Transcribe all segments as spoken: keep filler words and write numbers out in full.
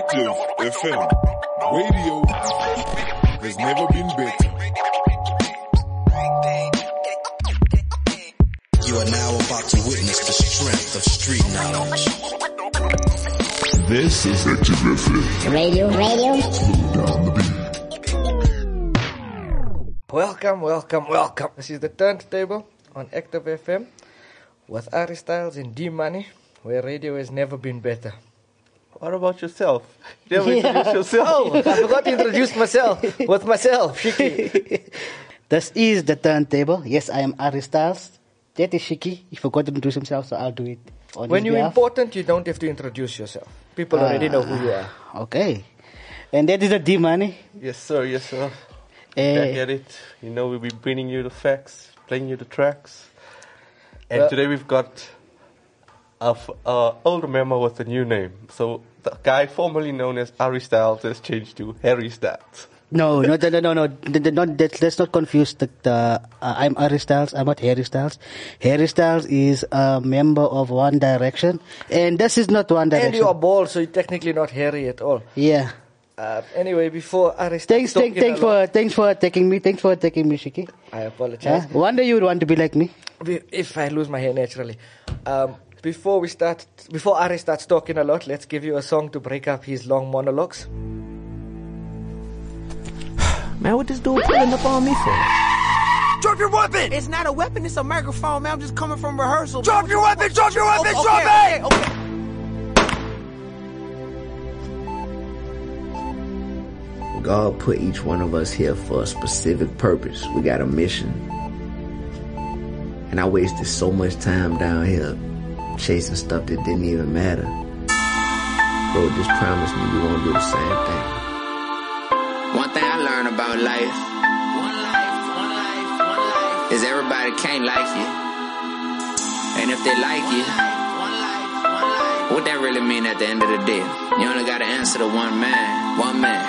Active F M. Radio has never been better. You are now about to witness the strength of street knowledge. This is Active F M. Radio, radio. Slow down the beat. Welcome, welcome, welcome. This is the Turntable on Active F M with Ari Styles and D Money, where radio has never been better. What about yourself? You never Yeah. introduce yourself. Oh, I forgot to introduce myself with myself, Shiki. This is the Turntable. Yes, I am Ari Styles. That is Shiki. He forgot to introduce himself, so I'll do it on When his you're behalf. important, you don't have to introduce yourself. People already know who you are. Okay. And that is the D Money. Yes, sir. Yes, sir. Eh, Back at it. You know, we'll be bringing you the facts, playing you the tracks. And Well- today we've got a f- uh, older member with a new name. So the guy formerly known as Ari Styles has changed to Harry Styles. No, no, no, no, no, no. D- d- not, that, let's not confuse the, the uh, I'm Ari Styles. I'm not Harry Styles. Harry Styles is a member of One Direction, and this is not One Direction. And you are bald, so you're technically not hairy at all. Yeah. Uh, anyway, before Ari starts Thanks, thanks, talking thanks a lot- for, thanks for attacking me. Thanks for attacking me, Shiki. I Huh? apologize. One day you would want to be like me. If I lose my hair naturally. Um, before we start, before Ari starts talking a lot, let's give you a song to break up his long monologues. Man, what this dude pulling up on me for? Drop your weapon! It's not a weapon, it's a microphone, man. I'm just coming from rehearsal. Drop your weapon! Drop your weapon! Okay, Drop okay, it! okay. God put each one of us here for a specific purpose. We got a mission. And I wasted so much time down here chasing stuff that didn't even matter. Bro, just promise me you won't do the same thing. One thing I learned about life, one life, one life, one life, is everybody can't like you. And if they like you, one life, one life, what that really mean at the end of the day? You only gotta answer to one man, one man.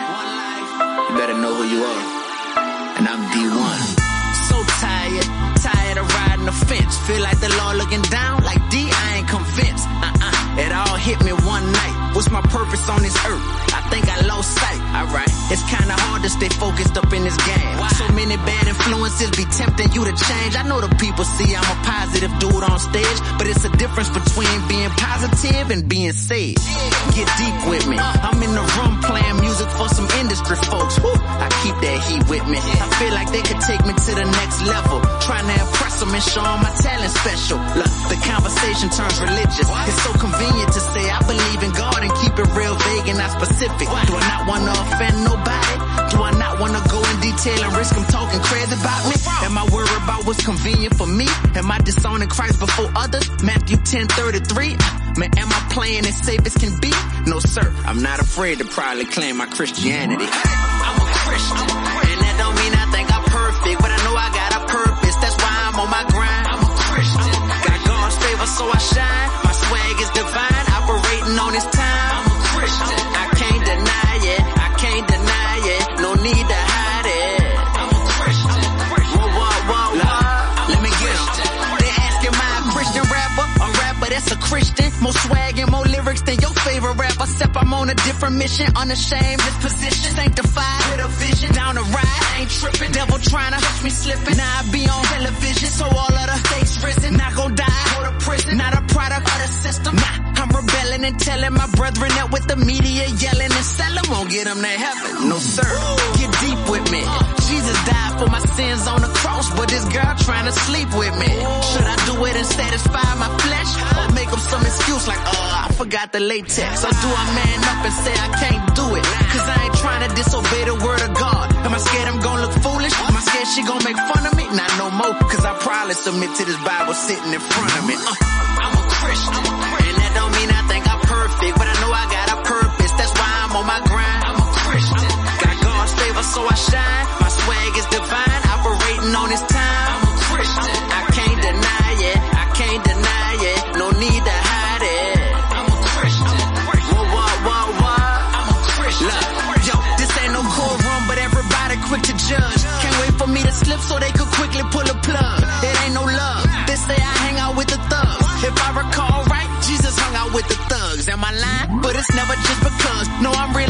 You better know who you are. And I'm D one. So tired, tired of riding the fence. Feel like the law looking down, like D, I ain't convinced. Uh-uh, it all hit me one night. What's my purpose on this earth? I think I lost sight. Alright, it's kinda hard to stay focused up in this game. Why? So many bad influences be tempting you to change. I know the people see I'm a positive dude on stage, but it's a difference between being positive and being saved. Get deep with me. I'm in the room playing music for some industry folks. Woo, I keep that heat with me. I feel like they could take me to the next level. Trying to impress them and show them my talent special. Look, the conversation turns religious. It's so convenient to say I believe in God and keep it real vague and not specific. Do I not want to offend nobody? Do I not want to go in detail and risk them talking crazy about me? Am I worried about what's convenient for me? Am I disowning Christ before others? Matthew ten thirty-three. Man, am I playing as safe as can be? No, sir. I'm not afraid to proudly claim my Christianity. I'm a Christian, and that don't mean I think I'm perfect, but I know I got a purpose. That's why I'm on my grind. I'm a Christian. Got God's favor, so I shine. My swag is divine, operating on His time. I'm a Christian. I can't deny it. I can't deny it. No need to hide it. I'm a Christian. Whoa, whoa, whoa, whoa. Let me get it. They asking my Christian rapper, a rapper that's a Christian. More swag and more lyrics than your favorite rapper. Except I'm on a different mission, unashamed. This position, sanctified with a vision. Down the ride, I ain't tripping. Devil trying to catch me slipping. Now I be on television, so all of the stakes risen. Not gon' die, go to prison. Not a product of the system. Nah, I'm rebelling and telling my brethren that with the media yelling and selling won't get them to heaven. No sir, get deep with me. Jesus died for my sins on the cross, but this girl trying to sleep with me. Should I do it and satisfy my flesh, or make up some excuse like, uh, I forgot the latex? Or do I man up and say I can't do it? Cause I ain't trying to disobey the word of God. Am I scared I'm gonna look foolish? Am I scared she gonna make fun of me? Not no more, cause I probably submit to this Bible sitting in front of me. Uh, I'm a Christian, and that don't mean I think I'm perfect, but I know I got a purpose. That's why I'm on my grind. I'm a Christian. Got God's favor, so I shine. My swag is divine, operating on His time. I'm a Christian. I can't deny it. I can't deny it. No need to hide it. I'm a Christian. Whoa, whoa, whoa, whoa. I'm a Christian. Look, yo, this ain't no courtroom, but everybody quick to judge. Can't wait for me to slip so they could quickly pull a plug. It ain't no love. They say I hang out with the thugs. If I recall right, Jesus hung out with the thugs. Am I lying? But it's never just because. No, I'm real.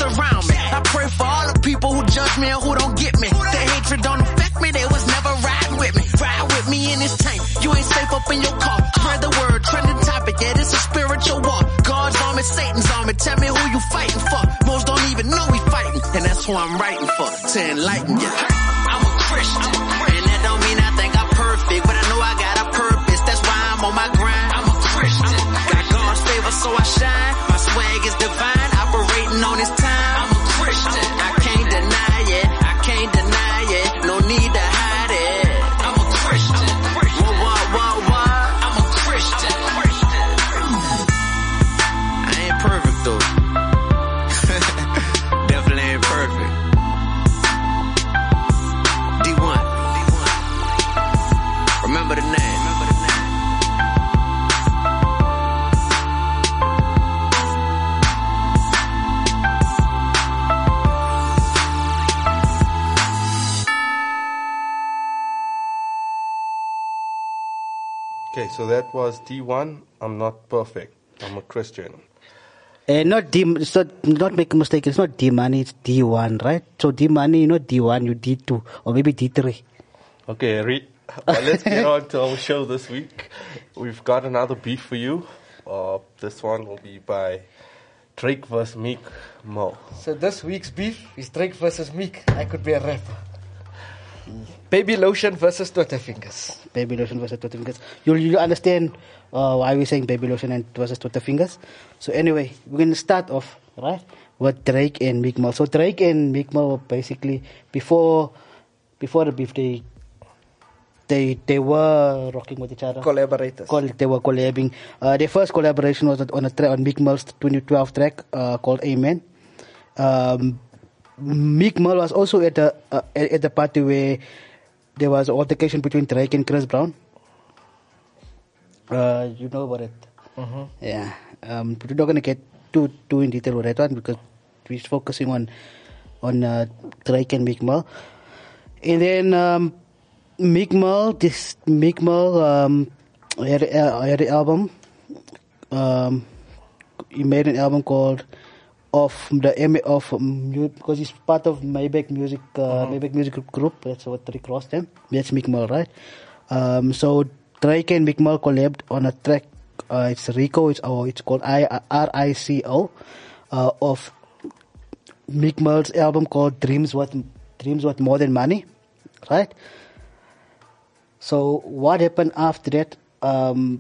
surround me. I pray for all the people who judge me and who don't get me. Their hatred don't affect me, they was never riding with me. Ride with me in this tank, you ain't safe up in your car. Spread the word, trending topic, yeah, this a spiritual war. God's army, Satan's army, tell me who you fighting for. Most don't even know we fighting, and that's who I'm writing for, to enlighten ya. I'm a Christian, and that don't mean I think I'm perfect, but I know I got a purpose, that's why I'm on my grind. I'm a Christian, got God's favor so I shine, my swag is divine, operating on his time. I'm a Christian, I can't deny it, I can't deny it, no need to hide it. I'm a Christian, whoa, whoa, whoa, whoa, I'm a Christian. I ain't perfect though, definitely ain't perfect. D one, remember the name. Okay, so that was D one. I'm not perfect. I'm a Christian. Uh, not D, it's not, not make a mistake, it's not D money, it's D one, right? So D money, you're not D one, you D two, or maybe D three. Okay, re- well, let's get on to our show this week. We've got another beef for you. Uh, this one will be by Drake versus Meek Mill. So this week's beef is Drake versus Meek. I could be a rapper. Baby lotion versus Twitter fingers. Baby lotion versus Twitter fingers. You'll, you'll understand uh, why we're saying baby lotion and versus Twitter fingers. So anyway, we're going to start off, right, with Drake and Meek Mill. So Drake and Meek Mill were basically, before before the beef, they they they were rocking with each other. Collaborators. Col- they were collabing. Uh, their first collaboration was on a tra- on Meek Mill's twenty twelve track uh, called Amen. Um, Meek Mill was also at the uh, at the party where there was an altercation between Drake and Chris Brown. Uh, you know about it. Mm-hmm. Yeah. Um, but we're not going to get too too in detail with that one because we're focusing on on uh, Drake and Meek Mill. And then um, Meek Mill, this Meek Mill um, had, uh, had an album. Um, he made an album called of the M of because he's part of Maybach Music uh, mm-hmm. Maybach Music Group. That's what they crossed them. That's Meek Mill, right? Um, so Drake and Meek Mill collabed on a track. Uh, it's Rico. It's oh, it's called I R I C O uh, of Meek Mill's album called Dreams Worth Dreams Worth More Than Money, right? So what happened after that? Um,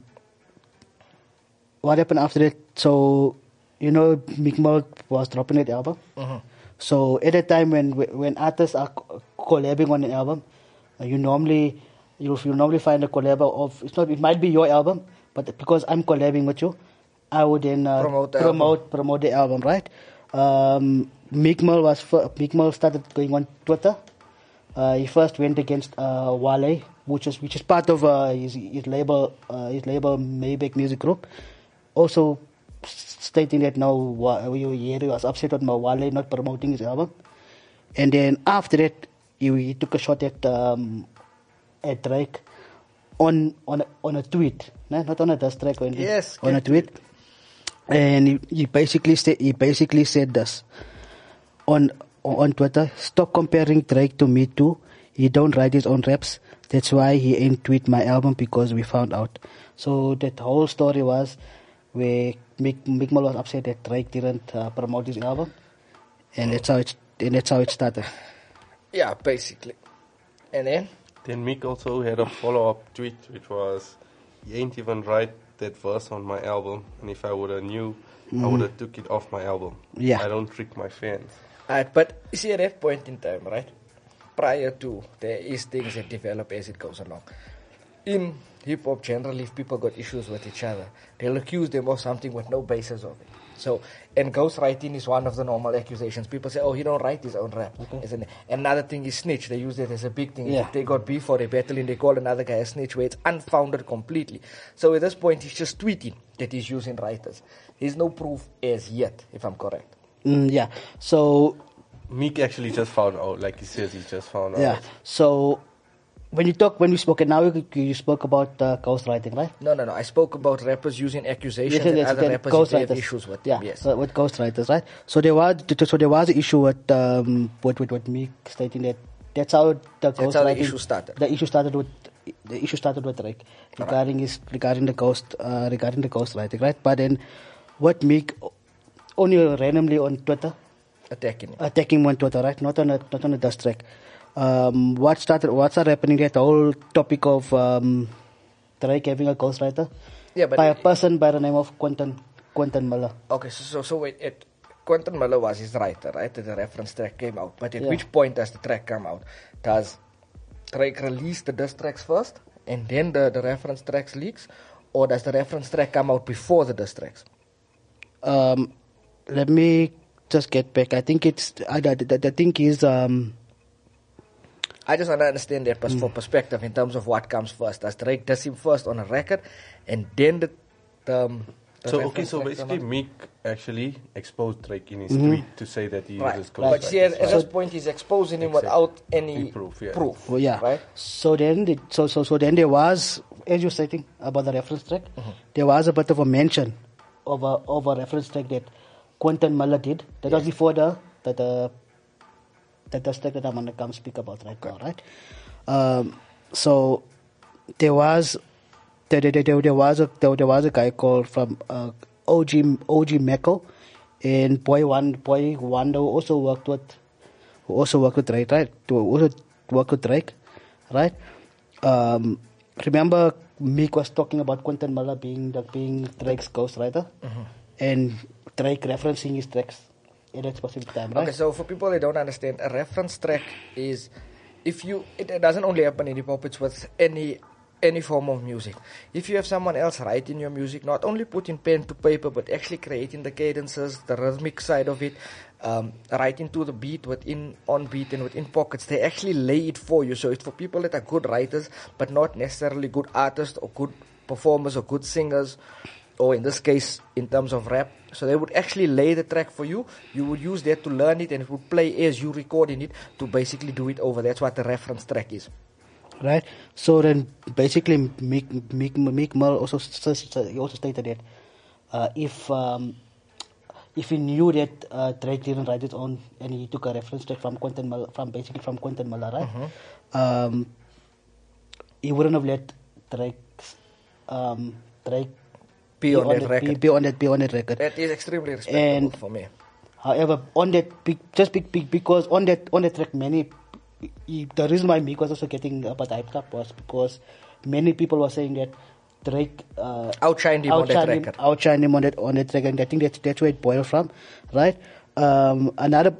what happened after that? So. You know, Meek Mill was dropping that album. Mm-hmm. So at a time when when artists are collabing on an album, uh, you normally you you normally find a collab of it's not it might be your album, but because I'm collabing with you, I would then uh, promote the promote album. promote the album, right? Um, Meek Mill was fir- Meek Mill started going on Twitter. Uh, he first went against uh, Wale, which is which is part of uh, his his label uh, his label Maybach Music Group. Also. Stating that now he was upset with Wale not promoting his album, and then after that he, he took a shot at um, at Drake on on a, on a tweet, no? Not on a diss track or anything. Yes, on a tweet, and he, he basically said he basically said this on on Twitter: "Stop comparing Drake to Me Too. He don't write his own raps. That's why he ain't tweet my album because we found out." So that whole story was where Meek, Meek Mill was upset that Drake didn't uh, promote his album, and that's how it and that's how it started. Yeah, basically. And then Then Meek also had a follow-up tweet, which was, "He ain't even write that verse on my album, and if I would have knew, mm-hmm. I would have took it off my album. Yeah, I don't trick my fans." Alright, but you see at that point in time, right? Prior to there is things that develop as it goes along. In hip hop generally, if people got issues with each other, they'll accuse them of something with no basis of it. So, and ghostwriting is one of the normal accusations. People say, "Oh, he don't write his own rap." Okay. An, another thing is snitch. They use it as a big thing. Yeah. If they got beef or they battling, they call another guy a snitch, where it's unfounded completely. So at this point, he's just tweeting that he's using writers. There's no proof as yet, if I'm correct. Mm, yeah. So Meek actually just found out, like he says, he just found yeah. out. So when you talk, when we spoke, and now you, you spoke about uh, ghostwriting, right? No, no, no. I spoke about rappers using accusations Yes, and yes, other then rappers if they have ghostwriters. issues with Yeah, them. Yes. so with ghostwriters, right? So there was, so there was an issue with, um, with, with, with me stating that that's how the That's how the ghostwriting issue started. The issue started with the issue started with Drake regarding his regarding the ghost uh, regarding the ghostwriting, right? But then what Meek only randomly on Twitter Attacking him. attacking him on Twitter, right? Not on a not on a diss track. Um, what started? What started happening? That whole topic of um, Drake having a ghostwriter Yeah, but by a it- person by the name of Quentin Quentin Miller. Okay, so so, so wait, it, Quentin Miller was his writer, right? The reference track came out. But at Yeah. which point does the track come out? Does Drake release the diss tracks first, and then the, the reference tracks leaks? Or does the reference track come out before the diss tracks? Um, let me just get back. I think it's. I, the, the, the thing is. Um, I just want to understand that pers- for Mm. perspective in terms of what comes first. Does Drake diss him first on a record, and then the, the, um, the So okay, reference so track come basically out? Meek actually exposed Drake in his Mhm. tweet to say that he Right. was But see, at, at this ghostwriter. point, he's exposing him Exactly. without any Any proof, yeah. proof. Well, yeah. Right? So then, the, so so so then there was, as you're stating about the reference track, there was a bit of a mention of a of a reference track that Quentin Miller did. That was before the that the that the track that I'm gonna come speak about right now, right? Um, so there was there, there, there, there was a there, there was a guy called from uh, O G O G Mecco, and Boy One Boy Wonder who also worked with who also worked with Drake, right? To also work with Drake, right? Um, remember, Meek was talking about Quentin Miller being the being Drake's ghostwriter, and Drake referencing his tracks at that specific time, right? Okay, so for people that don't understand, a reference track is if you it, it doesn't only happen in hip hop, it's with any any form of music. If you have someone else writing your music, not only putting pen to paper, but actually creating the cadences, the rhythmic side of it, um, writing to the beat within on beat and within pockets, they actually lay it for you. So it's for people that are good writers, but not necessarily good artists or good performers or good singers, or in this case, in terms of rap. So they would actually lay the track for you. You would use that to learn it, and it would play as you recording it to basically do it over. That's what the reference track is. Right. So then, basically, Meek Meek Meek Mill also s- s- he also stated that uh, if um, if he knew that uh, Drake didn't write it on, and he took a reference track from Quentin Miller, from basically from Quentin Miller, right? Um, he wouldn't have let Drake um, Drake Be on that Be, record. be on that be on that record. That is extremely respectable And- for me. However, on that, be- just be, be, because on that on that track, many he, the reason why Meek was also getting a bit hyped up was because many people were saying that Drake uh, Outshined him on that outshined him, record. outshined him on that on that track, and I think that's that's where it boiled from, right? Um, another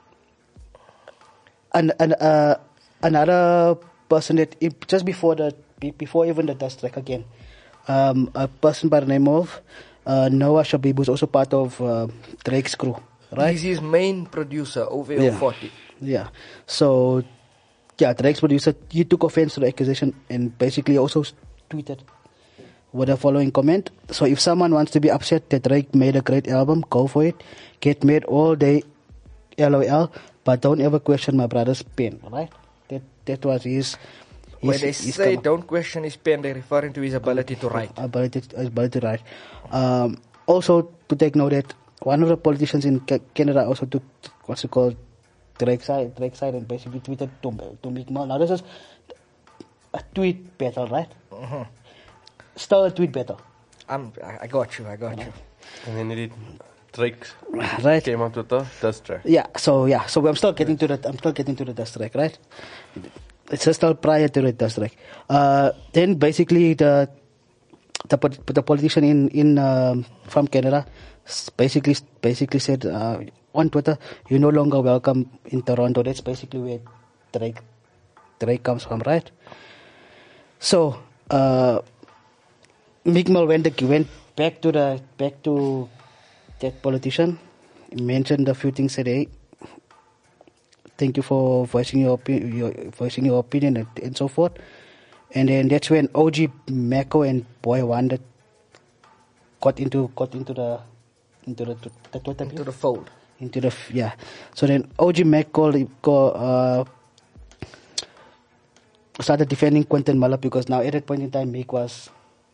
an, an, uh, another person that it- just before the be- before even the dust track again, um, a person by the name of uh, Noah Shabib was also part of uh, Drake's crew, right? He's his main producer, O V O Yeah. forty. Yeah. So, yeah, Drake's producer, he took offense to the accusation and basically also tweeted with the following comment. So, if someone wants to be upset that Drake made a great album, go for it. Get mad all day, LOL, but don't ever question my brother's pen, right? That that was his... When his- they his say comment. don't question his pen, they're referring to his ability to write. Ability, ability to write. Um, also, to take note that one of the politicians in Ca- Canada also took what's it called Drake side, Drake side, and basically tweeted to to Meek Mill. Now this is a tweet battle, right? Mhm. Still a tweet battle, I'm, I I got you, I got you. And then he did Drake right? came out with the dust track. Yeah. So yeah. So I'm still getting to the I'm still getting to the dust track, right? It's just still prior to the dust track. Uh, then basically the the po- the politician in in um, from Canada s- basically basically said uh, on Twitter, "You're no longer welcome in Toronto." That's basically where Drake Drake comes from, right? So uh, Meek Mill went went back to the back to that politician, mentioned a few things, said, "Hey, thank you for voicing your opi- your voicing your opinion," and, and so forth. And then that's when O G Mecco and Boy Wonder got into got into the into the the Twitter Into the fold. into the f- yeah. So then O G Mac called, called uh, started defending Quentin Miller because now at that point in time, Meek was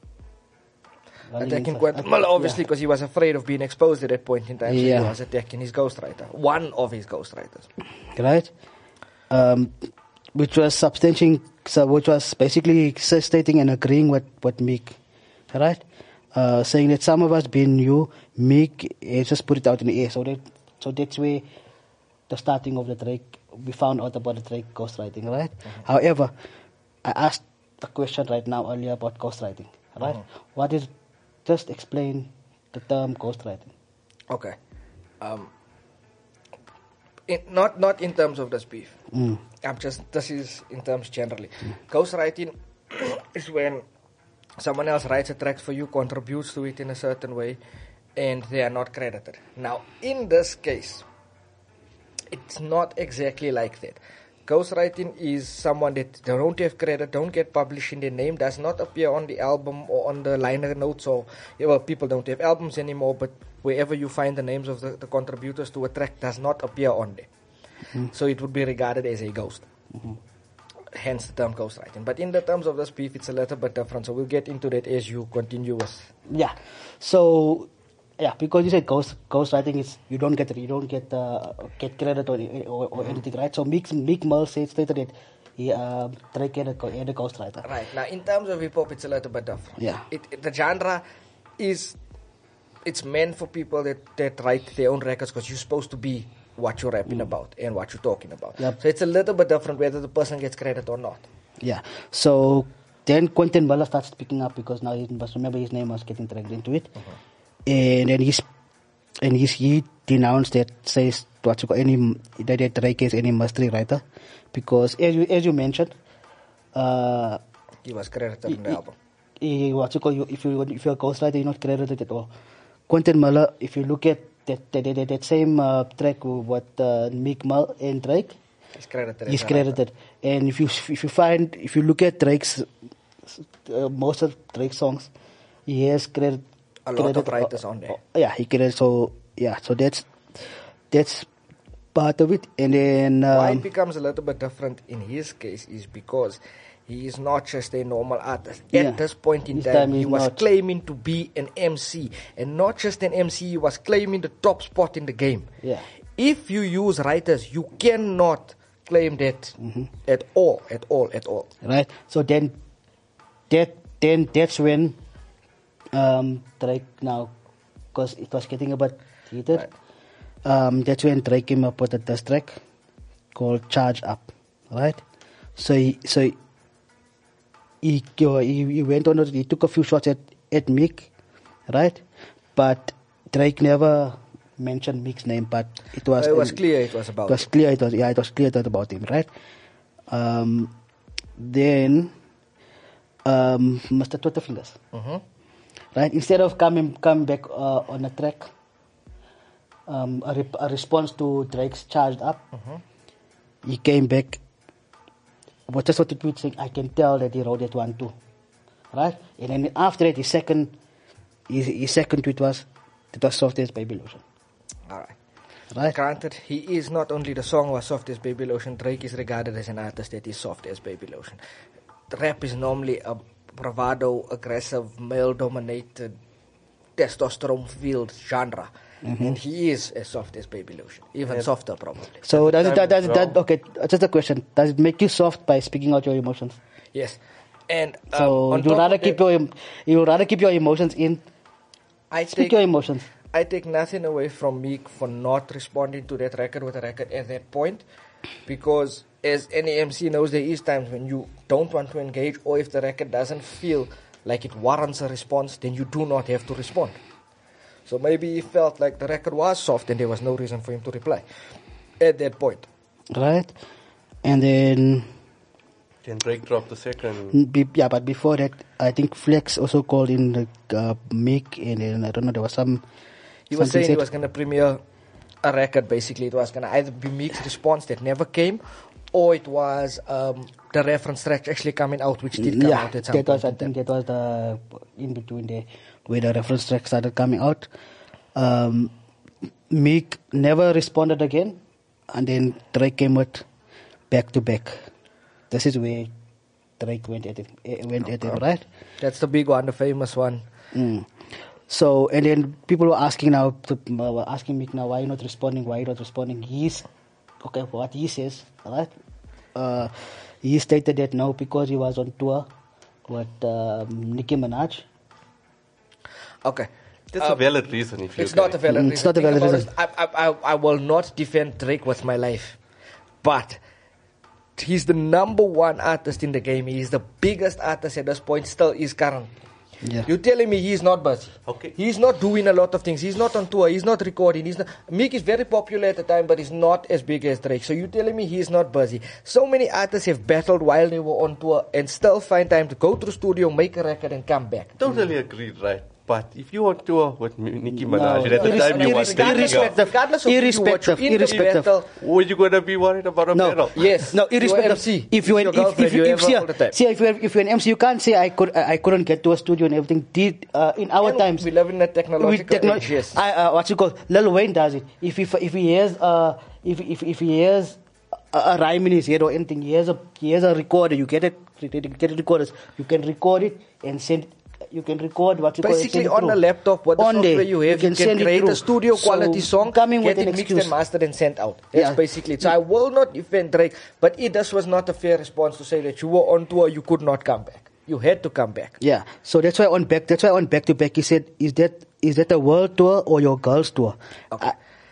attacking Quentin Miller, obviously, because yeah. he was afraid of being exposed at that point in time. So yeah. he was attacking his ghostwriter, one of his ghostwriters. Right? Um, which was substantiating, so which was basically stating and agreeing with, with Meek. Right? Uh, saying that some of us being new, Meek, eh, just put it out in the air. So that, so that's where the starting of the Drake, we found out about the Drake ghostwriting, right? Mm-hmm. However, I asked a question right now earlier about ghostwriting, right? Mm-hmm. What is, just explain the term ghostwriting. Okay. Um, in, not not in terms of this beef. Mm. I'm just, this is in terms generally. Mm. Ghostwriting is when someone else writes a track for you, contributes to it in a certain way, and they are not credited. Now, in this case, it's not exactly like that. Ghostwriting is someone that they don't have credit, don't get published in their name, does not appear on the album or on the liner notes, or well, people don't have albums anymore, but wherever you find the names of the, the contributors to a track does not appear on there. Mm-hmm. So it would be regarded as a ghost. Mm-hmm. Hence the term ghostwriting. But in the terms of this beef, it's a little bit different, so we'll get into that as you continue with. Yeah. So yeah, because you said ghost ghostwriting is you don't get you don't get uh, get credit or or, or anything, right? So Meek Meek Mill said stated that he uh, Drake had a, had a ghostwriter. Right. Now in terms of hip hop, it's a little bit different. Yeah. It, it, the genre is it's meant for people that, that write their own records because you're supposed to be what you're rapping mm. about and what you're talking about. Yep. So it's a little bit different whether the person gets credit or not. Yeah. So then Quentin Miller starts speaking up because now he must remember his name was getting dragged into it. Uh-huh. And then he's, and he's, he denounced that, says what you call any that, that Drake is any mystery writer, because as you as you mentioned, uh, he was credited in the album. He, what you call you if you if you're a ghostwriter, you're not credited at all. Quentin Miller, if you look at that that, that, that same uh, track with uh, Meek Mill and Drake, he's credited. He's credited, and if you if you find if you look at Drake's uh, most of Drake's songs, he has credit. A lot of writers on there. Uh, yeah, he can. So yeah, so that's that's part of it. And then um, why it becomes a little bit different in his case is because he is not just a normal artist. At yeah, this point in time, time, he was not. claiming to be an M C, and not just an M C. He was claiming the top spot in the game. Yeah. If you use writers, you cannot claim that mm-hmm. at all, at all, at all. Right. So then, that then that's when. Um, Drake now, because it was getting a bit heated, right. um, that's when Drake came up with a diss track called Charge Up, right? So he, so he, he, he went on, he took a few shots at, at Meek, right? But Drake never mentioned Meek's name, but it was... Uh, it was um, clear it was about It was him. clear it was, yeah, it was clear it was about him, right? Um, then, um, Mister Twitterfingers. Mm-hmm. Right, instead of coming coming back uh, on a track, um, a, rep- a response to Drake's Charged Up, mm-hmm. he came back. What just what the tweet saying? I can tell that he wrote that one too, right? And then after that, his second, his, his second tweet was, "It was soft as Baby Lotion." All right. Right. Granted, he is not only the song was soft as Baby Lotion. Drake is regarded as an artist that is soft as Baby Lotion. The rap is normally a bravado, aggressive, male-dominated, testosterone-filled genre, mm-hmm. and he is as soft as Baby Lotion, even yeah. softer probably. So does it, does it, that, okay, just a question: does it make you soft by speaking out your emotions? Yes, and um, so you rather keep that, your you rather keep your emotions in. I Speak take, your emotions. I take nothing away from Meek for not responding to that record with a record at that point, because as any M C knows, there is times when you don't want to engage, or if the record doesn't feel like it warrants a response, then you do not have to respond. So maybe he felt like the record was soft and there was no reason for him to reply at that point. Right. And then... Then Drake dropped the second. Be, yeah, but before that, I think Flex also called in the uh, Meek, and then I don't know, there was some... He was saying he was going to premiere a record, basically. It was going to either be Meek's response that never came, or it was um, the reference track actually coming out, which did come yeah, out at some that point. Was, I think that was the in between there, where the reference track started coming out. Um, Meek never responded again, and then Drake came with back to back. This is where Drake went at it, eh, went at him, right? That's the big one, the famous one. Mm. So, and then people were asking now, to, uh, were asking Mick now, why you not responding? Why you not responding? He's okay. What he says, right? Uh, he stated that no, because he was on tour with um, Nicki Minaj. Okay. That's Um, a valid reason. If you It's not a valid Mm, reason. it's not a Think valid about reason. it. I, I, I, I will not defend Drake with my life. But he's the number one artist in the game. He's the biggest artist at this point, still is current. Yeah. You're telling me he's not busy. Okay. He's not doing a lot of things. He's not on tour. He's not recording. He's not. Meek is very popular at the time, but he's not as big as Drake. So you're telling me he's not busy. So many artists have battled while they were on tour and still find time to go to the studio, make a record, and come back. Totally agreed, right? But if you on tour with M- Nicki No, Minaj, at the irres- time you irres- was taking irrespective- up, Regardless of who you irrespective- watch, in the irrespective. battle, were you going to be worried about a No. battle? Yes. No, irrespective. You're M C. If you're an, Your if, girlfriend, if, you if, ever see, all the time. see, if you're, if you're an M C, you can't say I could I couldn't get to a studio and everything. Did uh, in our And times we live in a technological techno- age, yes. I, uh, what you call Lil Wayne does it. If if if he has uh if if if he has a, a rhyme in his head or anything, he has a he has a recorder. You get it, get it recorders. You can record it and send. You can record what you Basically, call it, on the laptop, what the on software there, you have, you can, send it create through. a studio quality So, song, coming get with it an mixed excuse. and mastered and sent out. That's Yeah. basically it. So I will not defend Drake, but it this was not a fair response to say that you were on tour, you could not come back. You had to come back. Yeah, so that's why on back. That's why on back to back, he said, "Is that is that a world tour or your girls tour?" Okay. I-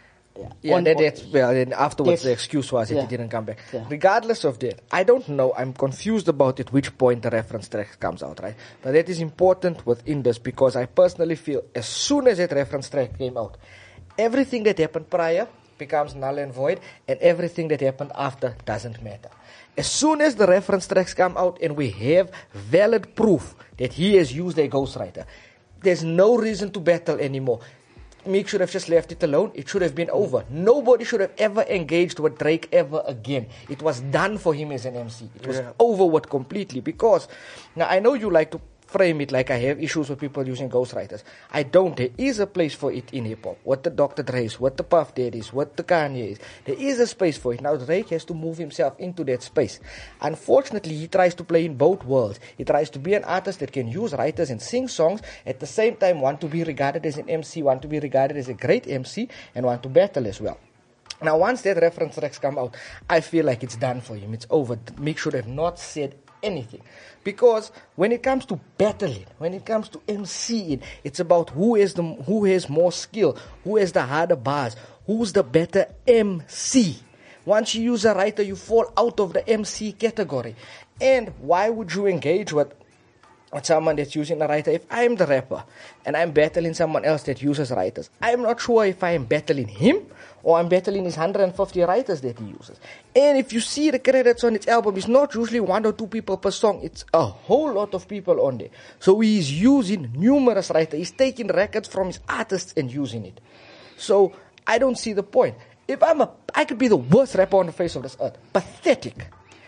Yeah, On- that, on- that's, well, then afterwards Yes. the excuse was that Yeah. he didn't come back. Yeah. Regardless of that, I don't know, I'm confused about at which point the reference track comes out, right? But that is important within this because I personally feel as soon as that reference track came out, everything that happened prior becomes null and void and everything that happened after doesn't matter. As soon as the reference tracks come out and we have valid proof that he has used a ghostwriter, there's no reason to battle anymore. Meek should have just left it alone. It should have been over. Nobody should have ever engaged with Drake ever again. It was done for him as an M C. It was Yeah. over with completely because now I know you like to frame it like I have issues with people using ghostwriters. I don't. There is a place for it in hip hop. What the Doctor Dre's, what the Puff Daddy's, what the Kanye's. There is a space for it. Now Drake has to move himself into that space. Unfortunately, he tries to play in both worlds. He tries to be an artist that can use writers and sing songs, at the same time want to be regarded as an M C, want to be regarded as a great M C, and want to battle as well. Now, once that reference tracks come out, I feel like it's done for him. It's over. Meek should have not said anything. Because when it comes to battling, when it comes to MCing, it's about who is the who has more skill, who has the harder bars, who's the better M C. Once you use a writer, you fall out of the M C category. And why would you engage with with someone that's using a writer? If I'm the rapper and I'm battling someone else that uses writers, I'm not sure if I am battling him or I'm battling his one hundred fifty writers that he uses. And if you see the credits on its album, it's not usually one or two people per song, it's a whole lot of people on there. So he's using numerous writers. He's taking records from his artists and using it. So I don't see the point. If I'm a, I could be the worst rapper on the face of this earth. Pathetic.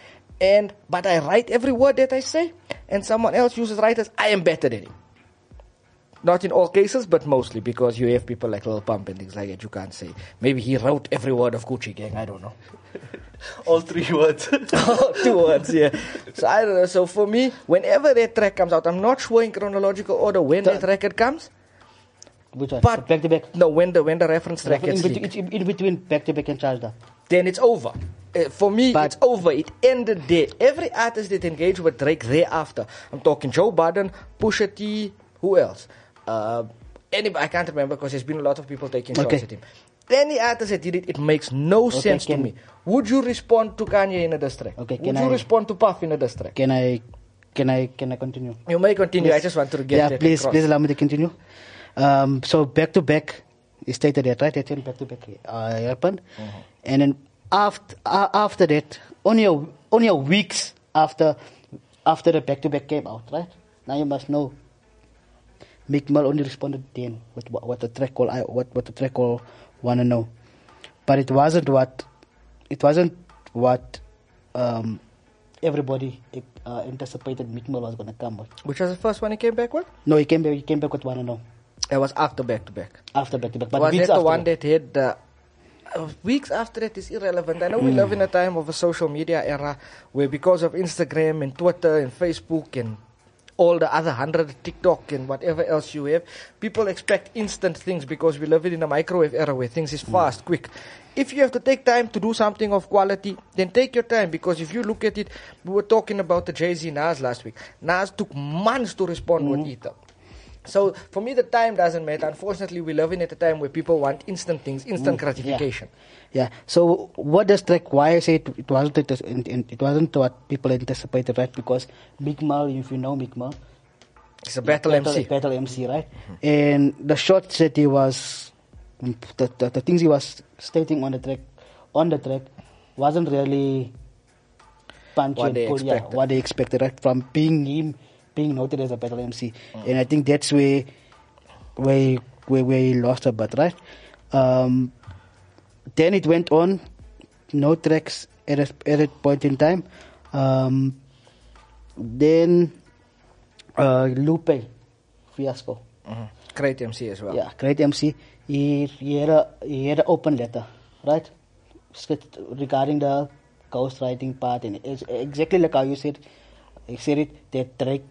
And but I write every word that I say, and someone else uses writers, I am better than him. Not in all cases, but mostly, because you have people like Lil Pump and things like that you can't say. Maybe he wrote every word of Gucci Gang, I don't know. All three words. Two words, yeah. So I don't know. So for me, whenever that track comes out, I'm not sure in chronological order when that record comes. Which one? But back to back. No, when the when the reference track in, gets between, leaked. it's in, in between back to back and charged up. Then it's over. Uh, for me, But- it's over. It ended there. Every artist that engaged with Drake thereafter, I'm talking Joe Budden, Pusha T, who else? Uh, any, I can't remember because there's been a lot of people taking shots Okay. at him. Any artist that did it, it makes no Okay, sense to can- me. Would you respond to Kanye in a diss track? Okay, Would can you I- respond to Puff in a diss track? Can I, can I, can I continue? You may continue. Please. I just want to get Yeah, that please, across. please allow me to continue. Um, so back to back, he stated that, right? That's when back to back uh, happened, Mm-hmm. and then after uh, after that, only a, only a weeks after after the back to back came out, right? Now you must know. Meek Mill only responded then with what, what the track call I what what the track call wanna know, but it wasn't what it wasn't what um, everybody uh, anticipated Meek Mill was gonna come with. Which was the first one he came back with? No, he came back. He came back with wanna know It was after back to back. after back to back. But Was weeks that the after one that had the uh, weeks after that is irrelevant. I know we live in a time of a social media era where because of Instagram and Twitter and Facebook and all the other hundred TikTok and whatever else you have, people expect instant things because we live in a microwave era where things is fast, quick. If you have to take time to do something of quality, then take your time, because if you look at it, we were talking about the Jay-Z Nas last week. Nas took months to respond with Ether. So for me, the time doesn't matter. Unfortunately, we live in at a time where people want instant things, instant gratification. Yeah. So what does track? Why I say it, it wasn't it, it, it wasn't what people anticipated, right? Because Big Mal, if you know Big Mal, it's a battle, battle M C. Battle M C, right? Mm-hmm. And the shots that he was, the, the the things he was stating on the track, on the track, wasn't really punchy What and they pull, yeah, expected. what they expected, right? From being him, being noted as a battle M C, mm. and I think that's where where he, where, where he lost a bit, right? Um, then it went on, no tracks at a, at a point in time. Um, then uh, Lupe fiasco. Mm-hmm. Great M C as well. Yeah, great M C. He, he had a he had an open letter, right? Regarding the ghostwriting part, and it's exactly like how you said, you said it, that Drake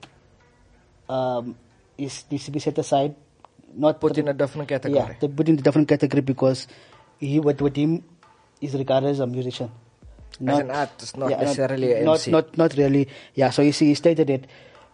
um, is needs to be set aside, not put in a different category. Yeah, they put in a different category because he, with, with him, is regarded as a musician, not, as an artist, not yeah, necessarily not, an not, M C. Not, not really. Yeah, so you see, he stated that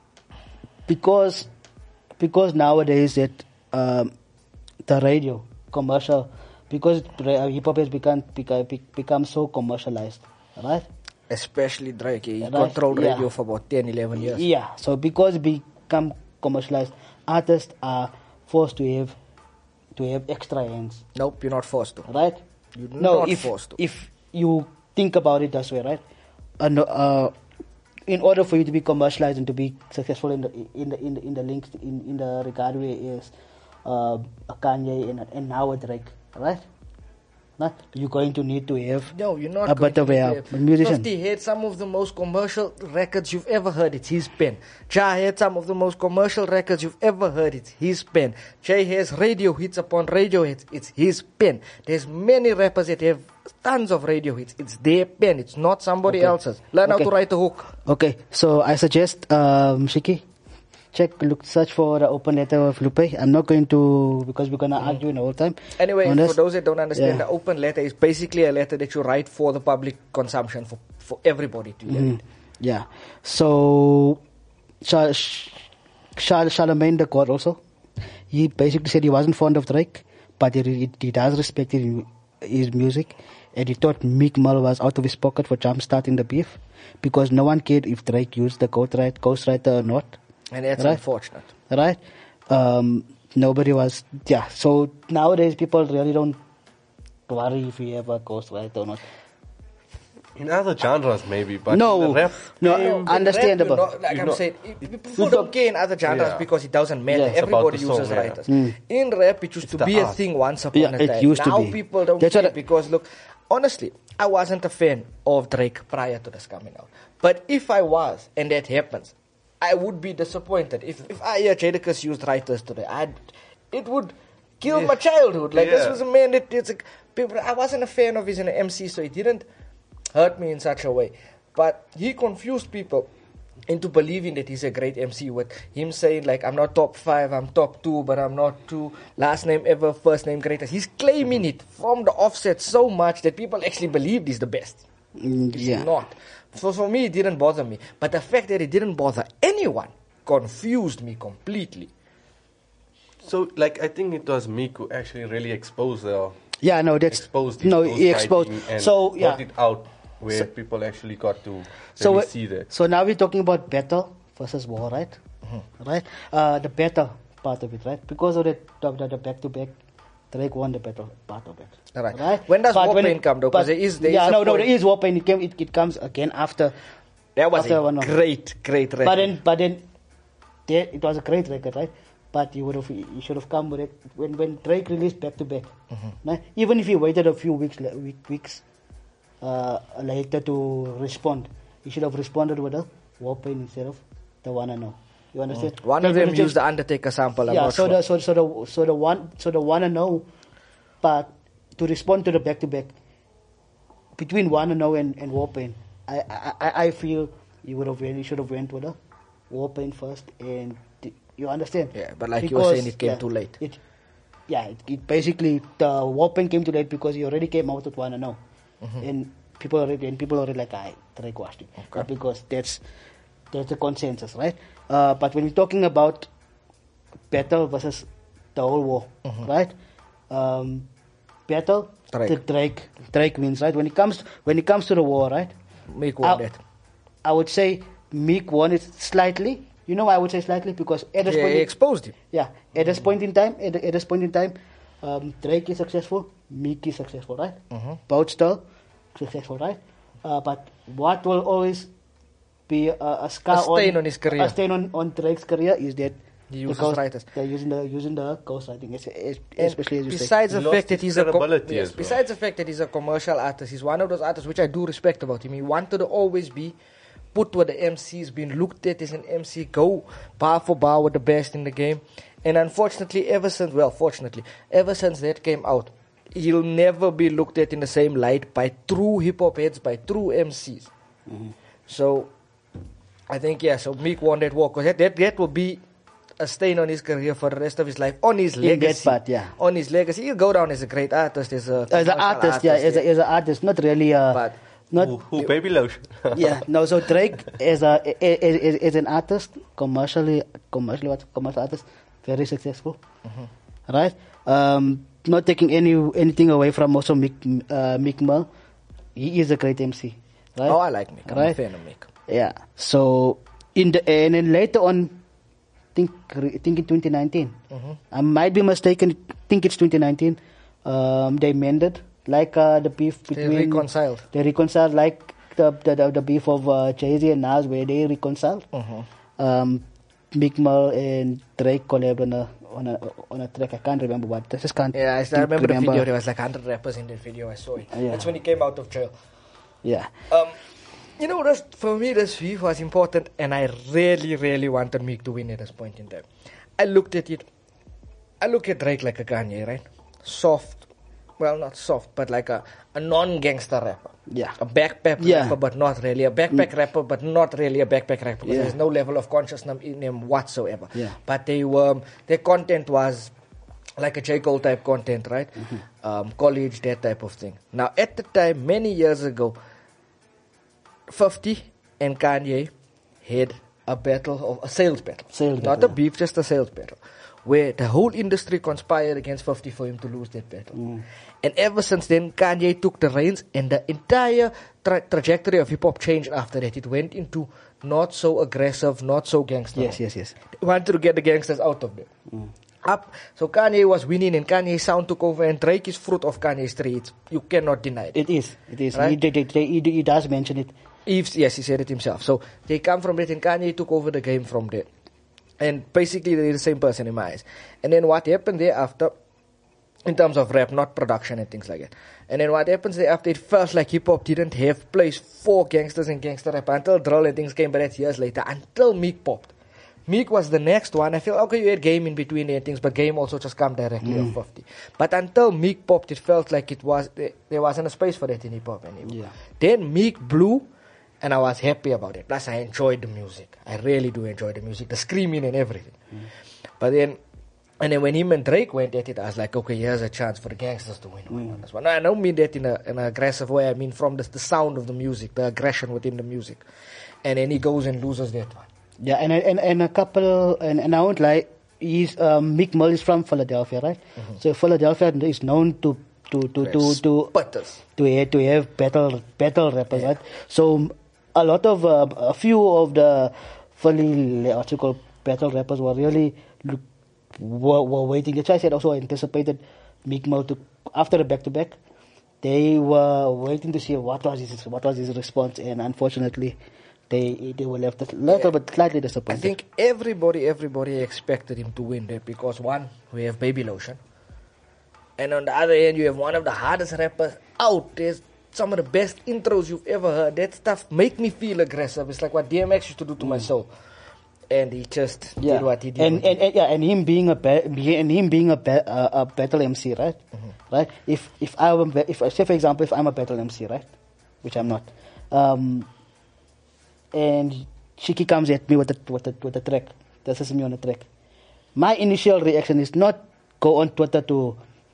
because because nowadays that um, the radio commercial, because hip hop has become become become so commercialized, right? Especially Drake, he Right, controlled yeah. radio for about ten, eleven years. Yeah, so because it become commercialized, artists are forced to have to have extra hands. Nope, you're not forced to. Right? You're no, not if, forced to. If you think about it that way, right? Uh, no, uh, in order for you to be commercialized and to be successful in the in the in the, in the links in, in the regard where is uh, a Kanye and, and now a Drake, right? Not you're going to need to have no, you're not a going bit of a, a musician. fifty had some of the most commercial records you've ever heard. It's his pen. Ja had some of the most commercial records you've ever heard. It's his pen. Jay has radio hits upon radio hits. It's his pen. There's many rappers that have tons of radio hits. It's their pen. It's not somebody Okay. else's. Learn Okay. how to write a hook. Okay, so I suggest, um, Shiki, check, look, search for the open letter of Lupe. I'm not going to, because we're going to Mm. argue the whole time. Anyway, on for this. those that don't understand, Yeah. the open letter is basically a letter that you write for the public consumption, for, for everybody to hear. Mm, yeah. So, Char- Char- Charlemagne the God also, he basically said he wasn't fond of Drake, but he, he, he does respect his, his music, and he thought Meek Mill was out of his pocket for jump-starting the beef, because no one cared if Drake used the ghostwriter, ghostwriter or not. And that's Right. unfortunate. Right? Um, nobody was, yeah. So nowadays people really don't worry if you have a ghostwriter or not. In other genres, maybe, but No, in the rap, no, game, understandable. Rap, you know, like You I'm know, saying, it- people don't care in other genres Yeah. because it doesn't matter. Yeah. It's about Everybody the song, uses yeah. writers. Mm. In rap, it used It's to the be a art. thing once upon Yeah, a it time. used to now be. people don't That's care what I- because, look, honestly, I wasn't a fan of Drake prior to this coming out. But if I was, and that happens, I would be disappointed. If if I hear Jadakiss used writers today, I'd, it would kill Yeah. my childhood. Like, this Yeah. was a man that, it's like, people, I wasn't a fan of his M C, so it didn't hurt me in such a way. But he confused people into believing that he's a great M C with him saying, like, I'm not top five, I'm top two, but I'm not two. Last name ever, first name greatest. He's claiming it from the offset so much that people actually believed he's the best. Mm, He's yeah. not. So for me, it didn't bother me. But the fact that it didn't bother anyone confused me completely. So, like, I think it was Meek who actually really exposed the Yeah, no, that's exposed no, his he exposed. ghostwriting and So yeah, brought it out where So- people actually got to really so we- see that. so now we're talking about battle versus war, right? Mm-hmm. Right. Uh, the battle part of it, right? Because of the the, the back to back, Drake won the battle part of it. Right. Right. When does But War when Pain it- come, though? but- Because there is, there yeah, is a no, no, point. there is War Pain. It came. It, it comes again after. That was after a one of- great, great record. But then, but then, there, it was a great record, right? But you would have, you should have come with it when when Drake released back to back. Right? Even if he waited a few weeks, la- week, weeks uh, later to respond, he should have responded with a War Pain instead of the Wanna Know. You understand? One of They them would've used just- the Undertaker sample. I'm yeah. not So sure. the so so the so the one so the Wanna Know part to respond to the back to back between Wanna Know and, and Warpaint, I, I I I feel you would have really should have went with the Warpaint first, and th- you understand? Yeah, but like you were saying, it came yeah, too late. It, yeah, it, it basically the Warpaint came too late because he already came out with Wanna Know, Mhm. and people already and people already like I Drake watched it, Okay. because that's that's the consensus, right? Uh, but when you're talking about battle versus the whole war, Mhm. right? Um, battle, Drake. the Drake, Drake wins, right? When it comes when it comes to the war, right? Meek won I, that. I would say Meek won it slightly. You know why I would say slightly? Because at this Yeah, point, he in- exposed him. Yeah, at this point in time, at, at this point in time, um, Drake is successful, Meek is successful, right? Mhm. Both still successful, right? Uh, but what will always be a, a scar A stain on his career. a stain on, on Drake's career is that He the uses ghost- writers. They're using the using the ghostwriting, es- es- And especially as you besides say. the fact that he's a com- credibility yes, as well. besides the fact that he's a commercial artist, he's one of those artists which I do respect about him. He wanted to always be put with the M Cs, being looked at as an M C, go bar for bar with the best in the game. And unfortunately, ever since, well, fortunately, ever since that came out, he'll never be looked at in the same light by true hip hop heads, by true M Cs. So, I think, yeah, so Meek won that war, because that, that, that will be a stain on his career for the rest of his life, on his In that legacy. part, yeah. On his legacy. He'll go down as a great artist, as a As an commercial artist, yeah, as, a, as an artist, not really a, But not Who, who Baby Lotion? yeah, no. So Drake is a is, is, is an artist, commercially, commercially, what commercial artist, very successful, right? Um, not taking any anything away from also Meek uh, Meek Mill, he is a great M C, right? Oh, I like Meek. I'm a right? fan of Meek. Yeah. So in the and then later on, think think in twenty nineteen, Mhm. I might be mistaken. Think it's twenty nineteen. Um, they mended like uh, the beef They between reconciled. They reconciled like the the, the, the beef of uh, Jay-Z and Nas, where they reconciled. Mhm. Um, Meek Mill and Drake collabed on a on a on a track. I can't remember what. I just can't. Yeah, I, I think- remember the video. There was like one hundred rappers in that video. I saw it. Yeah. That's when he came out of jail. Yeah. Um, you know, this, for me, this beef was important, and I really, really wanted Meek to win at this point in time. I looked at it. I look at Drake like a Kanye, right? Soft. Well, not soft, but like a, a non-gangster rapper. Yeah. A backpack Yeah. rapper, but not really. A backpack rapper, but not really a backpack rapper. Because Yeah. there's no level of consciousness in them whatsoever. Yeah. But they were, their content was like a J. Cole type content, right? Mm-hmm. Um, college, that type of thing. Now, at the time, many years ago, fifty and Kanye had a battle, of a sales battle. Sales Not battle, a beef, just a sales battle. Where the whole industry conspired against fifty for him to lose that battle. Mm. And ever since then, Kanye took the reins, and the entire tra- trajectory of hip hop changed after that. It went into not so aggressive, not so gangster. Yes, yes, yes. They wanted to get the gangsters out of there. Up. So Kanye was winning, and Kanye's sound took over, and Drake is fruit of Kanye's tree. It's, you cannot deny it. It is. It is. Right? He, did- did- he, he does mention it. Eves, yes, he said it himself. So they come from it, and Kanye took over the game from there. And basically, they're the same person in my eyes. And then what happened thereafter, in terms of rap, not production and things like that. And then what happens thereafter, it felt like hip hop didn't have place for gangsters and gangster rap until drill and things came, but that's years later, until Meek popped. Meek was the next one. I feel, okay, you had Game in between there and things, but Game also just come directly Mm. off fifty. But until Meek popped, it felt like it was there, there wasn't a space for that in hip hop anymore. Yeah. Then Meek blew, and I was happy about it. Plus, I enjoyed the music. I really do enjoy the music, the screaming and everything. But then, and then when him and Drake went at it, I was like, okay, here's a chance for the gangsters to win, win on this one. No, I don't mean that in, a, in an aggressive way. I mean from the, the sound of the music, the aggression within the music. And then he goes and loses that one. Yeah, and and and a couple, and, and I won't lie, he's um, Meek Mill is from Philadelphia, right? So Philadelphia is known to to to to to Butters. to have, to have battle battle rappers, right? So a lot of uh, a few of the Philly what you call battle rappers were really look, were, were waiting. That's why I said also anticipated Meek Mill to after the back to back. They were waiting to see what was his what was his response, and unfortunately, they they were left a little bit slightly I disappointed. think everybody, everybody expected him to win that because one, we have Baby Lotion. And on the other end, you have one of the hardest rappers out. There's some of the best intros you've ever heard. That stuff make me feel aggressive. It's like what D M X used to do to my soul. and he just Yeah, did what he did. and, and, and yeah, and him being a ba- be- and him being a, ba- uh, a battle M C, right? Mm-hmm. Right. If if I am if say for example, if I'm a battle M C, right, which I'm not, um, and Shiki comes at me with a with a with a track, this is me on a track. My initial reaction is not go on Twitter to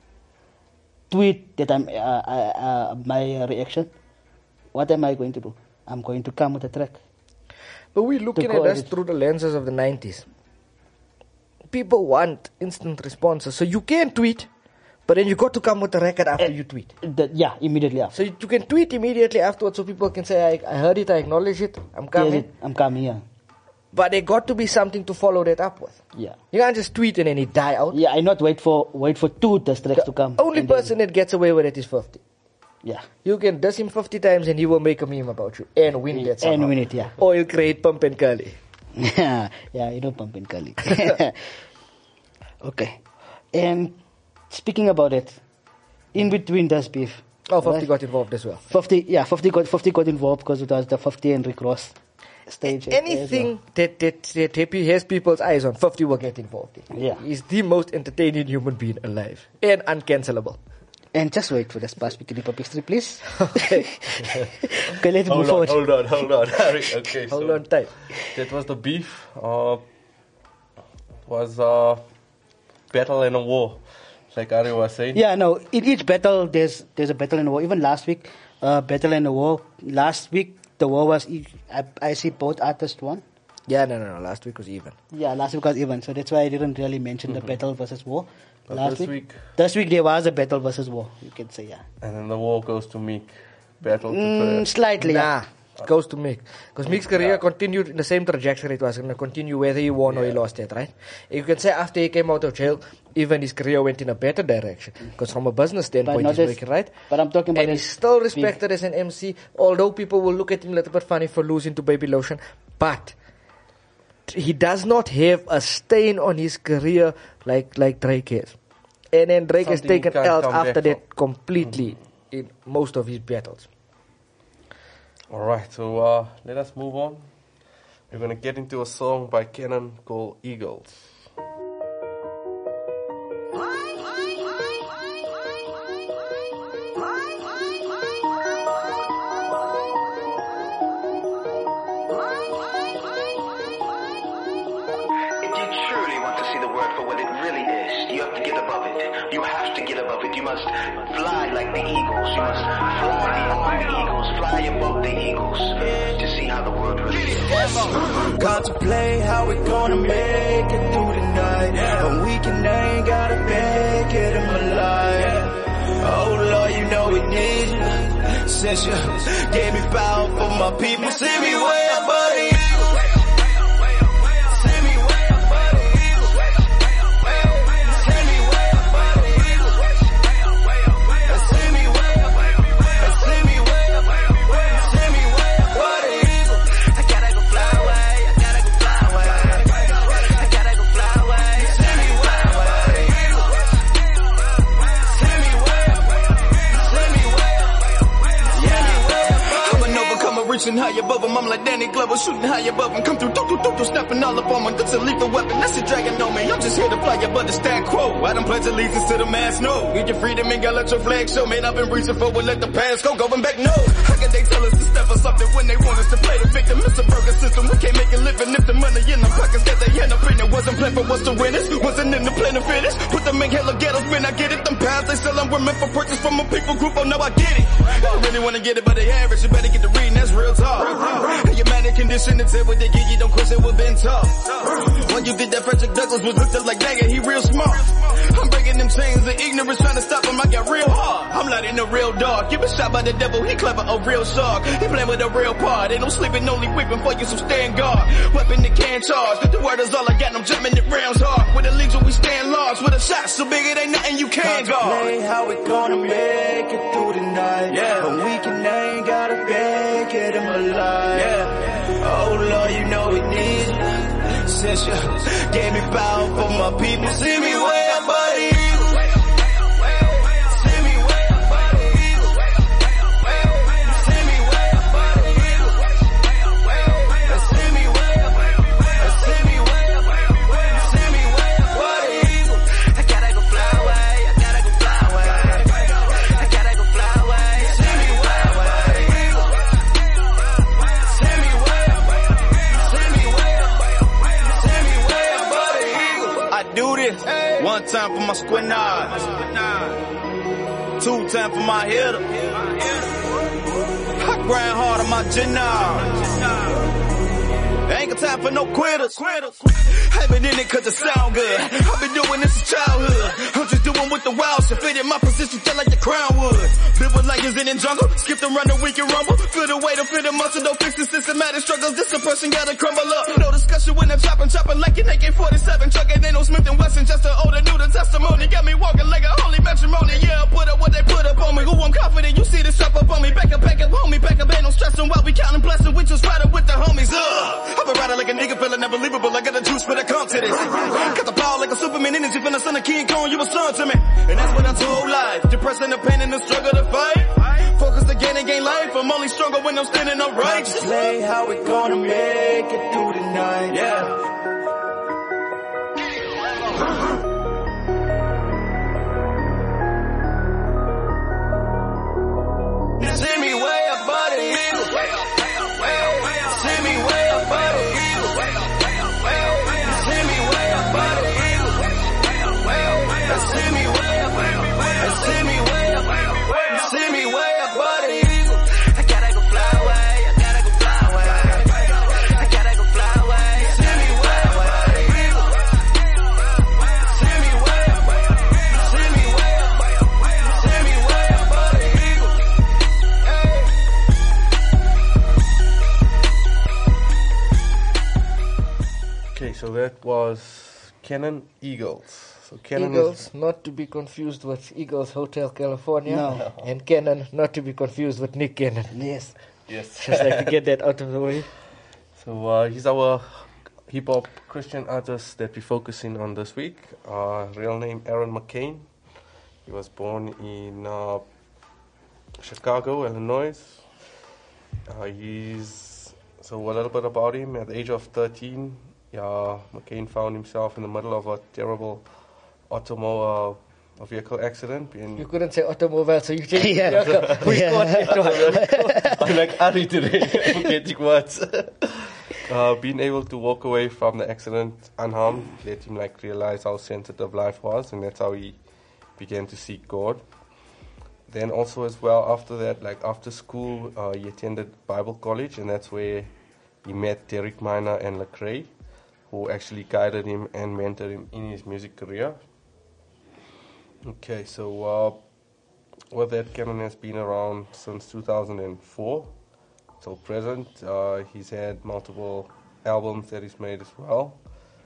tweet that I'm uh, uh, uh, my reaction. What am I going to do? I'm going to come with a track. But we're looking go at us at it. through the lenses of the nineties. People want instant responses. So you can tweet, but then you got to come with a record after you tweet. The, yeah, immediately after. So you you can tweet immediately afterwards so people can say, I, I heard it, I acknowledge it, I'm coming. Yes, it- I'm coming, yeah. But there got to be something to follow that up with. Yeah. You can't just tweet and then it die out. Yeah, I not wait for wait for two diss tracks to come. Only and then- person that gets away with it is fifty. Yeah. You can diss him fifty times and he will make a meme about you and win that somehow. And win it, yeah. Or he'll create Pump and Curly. yeah, yeah, you know Pump and Curly. Okay. And speaking about it, in between Das Beef. Oh, fifty right? got involved as well. fifty, yeah, fifty got fifty got involved because it was the fifty and Rick Ross stage. Anything that, that, that Happy has people's eyes on, fifty will get involved in. Yeah. He's the most entertaining human being alive. And uncancelable. And just wait for the Sparse Bikini Pop history, please. Okay. Okay, let's move Hold on, forward. hold on, hold on, Harry. Okay, Hold so on tight. that was the beef. Uh, was uh, battle and a war, like Ari was saying. Yeah, no. In each battle, there's there's a battle and a war. Even last week, uh, battle and a war. Last week, the war was. e- I, I see both artists won. Yeah, no, no, no. Last week was even. Yeah, last week was even. So that's why I didn't really mention the battle versus war. But last this week, week- this week there was a battle versus war. You can say, yeah. And then the war goes to Meek. Battle to Mm, Threat. slightly. Nah, Yeah. it goes to Meek. Because Meek's career continued in the same trajectory it was going to continue whether he won or he lost it, right? You can say after he came out of jail, even his career went in a better direction. Because from a business standpoint, not he's as- making right. But I'm talking about And as he's still big. respected as an M C, although people will look at him a little bit funny for losing to Baby Lotion. But he does not have a stain on his career like, like Drake has. And then Drake has Something he taken can't L's come after back that completely in most of his battles. Alright, so uh, let us move on. We're gonna get into a song by Cannon called Eagles. If you truly want to see the world for what it really is, you have to get above it. You have to get above it. You must fly like the eagles. You must fly beyond the eagles, fly above the eagles to see how the world really is. Contemplate how we gonna make it through the night. A weekend ain't gotta make it in my life. Oh Lord, you know we need you. Since you gave me power for my people, see me way above the eagles. See me way above the eagles. See me way above the eagles. See me way above. See me way above. See me way above the eagles. I gotta go fly away. I gotta go fly away. I gotta go fly away. See me way above the eagles. See me way above. See me way above. Yeah. I'm an overcomer, reaching high above him. I'm like Danny Glover, shooting high above him. Come through, do do do do, snapping all up on my guts, a lethal weapon. That's a dragon on me. I'm just here to fly above the stack quo. I done pledge allegiance to the mass, no. Get your freedom and gotta let your flag show. Man, I've been reaching for it, let the past go. Going back, no. How can they tell us to step for something when they want us to play the victim? It's a broken system. We can't make a living if the money in the pockets that they end up in. It wasn't planned for us to win it. Wasn't in the plan to finish. Put them in hella ghettos, man, I get it. Them pounds they sell them were meant for purchase from a people group. Oh, no, I get it. You really wanna get it, but they average. You better get the reading, that's real talk. Your manic condition, it's what they give you, don't question what been tough. When you did that, Frederick Douglass was looked up like, dang it, he real smart. I'm breaking them chains of ignorance, trying to stop him, I got real hard. I'm not in the real dark. You been shot by the devil, he clever, a real shark. He playing with a real part, ain't no sleeping, only weeping for you, so stand guard. Weapon that can't charge, the word is all I got, I'm jumping it rounds hard. With a legion, we stand large, with a shot so big it ain't nothing you can't guard. Contemplate how we gonna make it through the night. Yeah. A weekend ain't gotta make it in my life. Yeah. Oh Lord, you know we need you. Since you gave me power for my people, see me way above the eagles. See me way above the eagles. See me way above the eagles. See me way above. See me One time for my squint eyes. Two time for my hitter. I grind hard on my gin. Ain't got time for no quitters. I've been in it cause it sound good. I've been doing this since childhood. I'm just doing with the wild shit. Fit in my position just like the crown would. Built with lions in the jungle. Skip them run the weekend rumble. Feel the weight of fit the muscle. Don't fix the systematic struggles. This a person gotta crumble up. No discussion when I'm chopping, chopping like an A K forty-seven. Trucking ain't no Smith and Wesson. Just an older new the testimony. Got me walking like a holy matrimony. Yeah, I put up what they put up on me. Who I'm confident you see this up up on me. Back up, back up, homie. Back up, ain't no stressing while we counting blessing. We just riding with the homies. Ugh. I've been riding like a nigga feeling unbelievable. I got the juice for the come to this. Got the power like a Superman energy from the son of King Kong. You a son to me. And that's what I told life. Depressing the pain and the struggle to fight. Focus to gain and gain life. I'm only stronger when I'm standing upright. Play how we gonna make it through the night. Yeah. See me way above the eagle. See me way above the eagle. See me way above the eagle. See me way above. See me way above. See me way above the eagle. I gotta go fly away. I gotta go fly away. I gotta go fly away. See me way above the eagle. See me way above. See me way above. See me way above the eagle. Okay, so that was Cannon Eagles. So Cannon Eagles, is not to be confused with Eagles Hotel California. No. And Cannon, not to be confused with Nick Cannon. Yes. yes. Just like to get that out of the way. So uh, he's our hip hop Christian artist that we're focusing on this week. Uh, real name Aaron McCain. He was born in uh, Chicago, Illinois. Uh, he's so a little bit about him. At the age of thirteen, yeah, McCain found himself in the middle of a terrible automobile uh, vehicle accident. And You couldn't say automobile, so you changed Yeah. vehicle. We Yeah. got it. I'm like Ari today, forgetting words. Uh, being able to walk away from the accident unharmed let him like realize how sensitive life was, and that's how he began to seek God. Then also as well after that, like after school, uh, he attended Bible college, and that's where he met Derek Minor and Lecrae, who actually guided him and mentored him in his music career. Okay, so uh, with that, Cannon has been around since two thousand four till present. Uh, he's had multiple albums that he's made as well.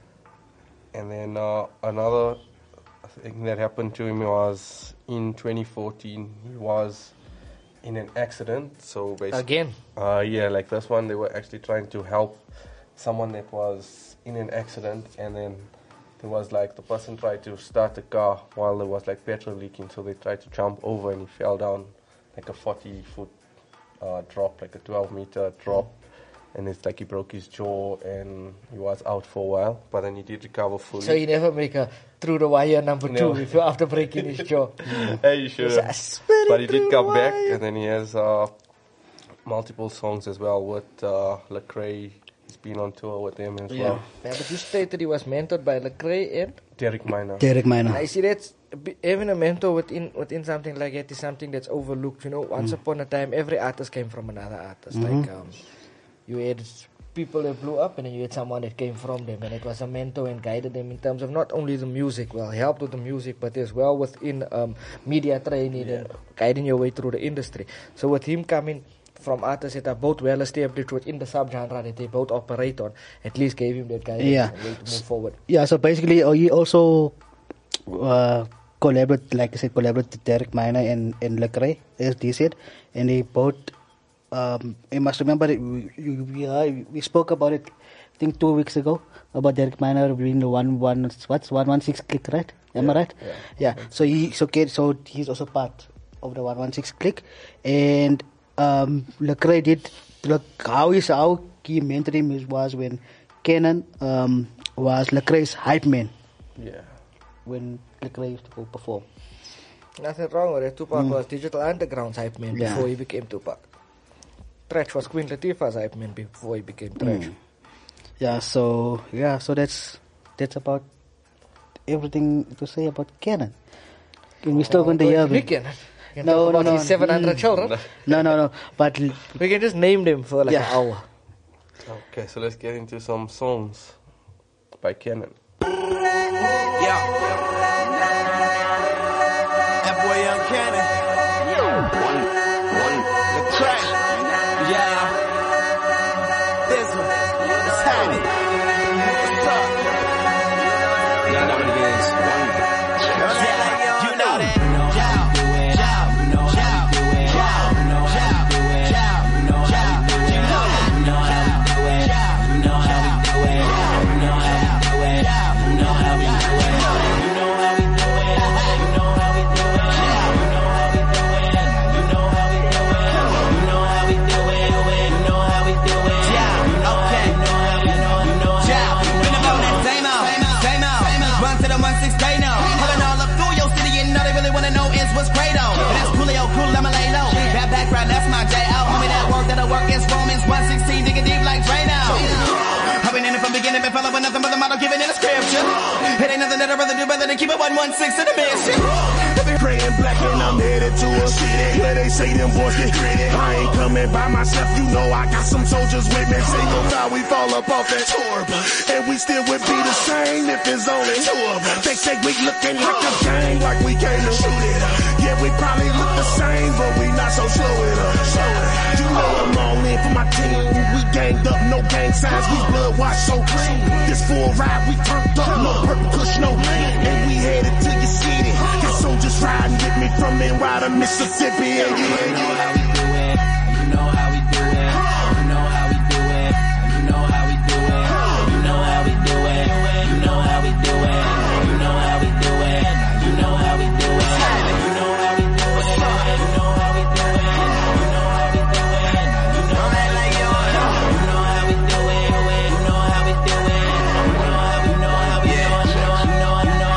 And then uh, another thing that happened to him was in twenty fourteen, he was in an accident. So basically, Again? Uh, yeah, like this one, they were actually trying to help someone that was in an accident, and then there was like the person tried to start the car while there was like petrol leaking, so they tried to jump over and he fell down like a forty foot uh, drop, like a twelve meter drop, and it's like he broke his jaw and he was out for a while, but then he did recover fully. So you never make a through the wire number No. two if you're after breaking his jaw. Hey, you should It's a have. spinning But he through did the come back, wire. and then he has uh, multiple songs as well with uh, Lecrae. He's been on tour with them as Yeah. well. Yeah, but you stated he was mentored by Lecrae and Derek Minor. Derek Minor. I see that's a bit- having a mentor within within something like that is something that's overlooked. You know, once Mm. upon a time, every artist came from another artist. Mhm. Like um, you had people that blew up, and then you had someone that came from them, and it was a mentor and guided them in terms of not only the music, well, helped with the music, but as well within um, media training and guiding your way through the industry. So with him coming from artists that are both well established within the subgenre that they both operate on, at least gave him that guidance Yeah. and way to move forward. Yeah, so basically, uh, he also uh, collaborated, like I said, collaborated with Derek Minor and, and Lecrae, as they said, and they both, um, you must remember, that we, we, we, uh, we spoke about it, I think two weeks ago, about Derek Minor being the one, one, what's one one six click, right? Am I right? Yeah. Yeah, so he, so, okay, so he's also part of the one one six click, and um, Lecrae did, look, how is, how he mentored him is, was when Cannon um, was Lecrae's hype man. Yeah. When Lecrae used to go perform. Nothing wrong with it. Tupac Mm. was Digital Underground's hype man Yeah. before he became Tupac. Tretch was Queen Latifah's hype man before he became Tretch. Mm. Yeah, so yeah, so that's that's about everything to say about Cannon. And we're still going to hear Big them. Cannon. You can No, talk no, about no. his seven hundred Mm. children. No, no, no. But We can just name them for like Yeah. an hour. Okay, so let's get into some songs by Cannon. Yeah. That boy Young Cannon. One, one, the track. Yeah. This one. It's happening. What's up? Y'all know what it is. One. Yeah, you know that. What's great on? That's coolio, cool, I'ma lay low. That background, that's my J O. Homie, that work, that'll work is Romans one sixteen, digging deep like Drano. I've been in it from beginning, been following nothing but the model given in the scripture. It ain't nothing that I'd rather do better than keep it one one six in the mission. Praying black and I'm headed to a city where they say them boys get gritty. I ain't coming by myself, you know I got some soldiers with me. Single how we fall up off that tour bus, and we still would be the same if it's only two of us. They say we looking like a gang, like we came to shoot it up. Yeah, we probably look the same, but we not so slow it up. You know I'm all in for my team. We ganged up, no gang signs, we blood washed so clean. This full ride, we turned up, no purple kush, no lean, and we headed to your city. Got soldiers riding with me from N Y to Mississippi. Yeah, yeah, yeah. You know how we do it. You know how we do it. You know how we do it. You know how we do it. You know how we do it. You know how we do it. You know how we do it. You know how we do it. You know how we do it. You know how we do it. You know that like you know. You know how we do it. You know how we do it. You know how we know how we do it. You know you know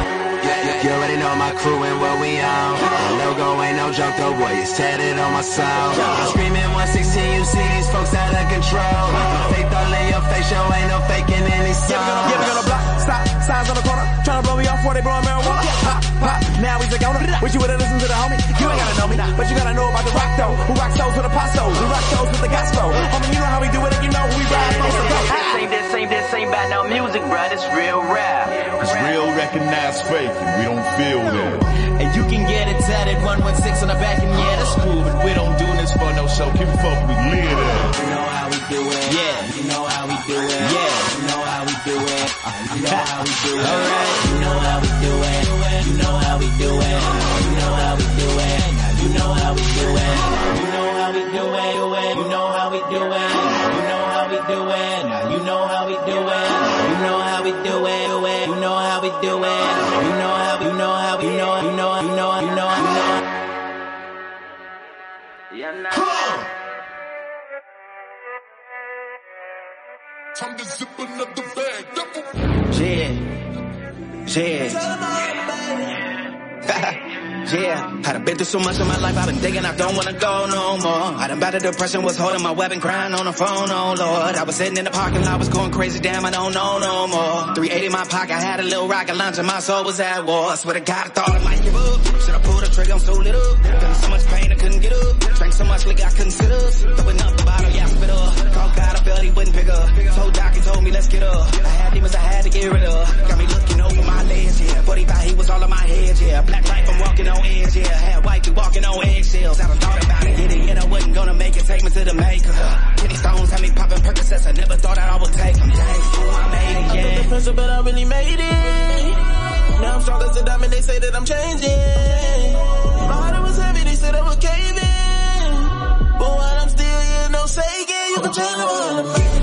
You already know my crew and what we on. The logo ain't no joke though, boy, it's tatted on my soul. I'm screaming one sixteen, you see these folks out of control. Faith all in your face, yo, ain't no faking any song. Yeah, we gonna block, stop, signs on the corner. Tryna blow me off before they blowing marijuana. Pop, pop, now we take on it. Wish you would've listened to the homie. You ain't gotta know me, but you gotta know about the rock though. Who rock shows with apostles, who rock shows with the gospel. Homie, you know how we do it and you know who we ride most of This ain't, this ain't, this ain't about no music, bruh. This real rap. It's real, recognized fake, and we don't feel that. And you can get it tatted one one six on the back, and yeah, that's cool, but we don't do this for no show. Give a fuck with live that. You know how we do it. Yeah. You know how we do it. Yeah. You know how we do it. You know how we do it. Alright. You know how we do it. You know how we do it. You know how we do it. You know how we do it. You know how we do it. You know how we do it. You know how we do it. Now you know how we do it. You know how we do it. You know how we do it. You know how you know how you know you know you know you know you know. Yeah, nah. Time to zip another bag. Yeah. Yeah. Yeah, I done been through so much in my life, I've been thinking I don't wanna go no more. I done battled depression, was holding my weapon, crying on the phone, oh Lord. I was sitting in the parking lot, was going crazy, damn, I don't know no more. three eighty in my pocket, I had a little rocket launcher, my soul was at war. I swear to God, I thought I might give up. Should've pulled the trigger, I'm so lit up. Feeling so much pain, I couldn't get up. Drank so much liquor, I couldn't sit up. Throwing up the bottle, yeah, I spit up. Called God, I felt he wouldn't pick up. Told Doc, he told me, let's get up. I had demons I had to get rid of. Got me looking over my legs, yeah. But he thought he was all on my head, yeah. Black life, I'm walking on edge, yeah. Had white, you walking on eggshells. I done thought about it, getting it, I wasn't gonna make it. Take me to the maker. Penny stones had me popping Percocets, I never thought that I would take them. Dang, fool, I made it, yeah. The pressure, but I really made it. Now I'm strong as a diamond, they say that I'm changing. My heart was heavy, they said I would cave in. But while I'm still here, no shaking. You can tell them all about it.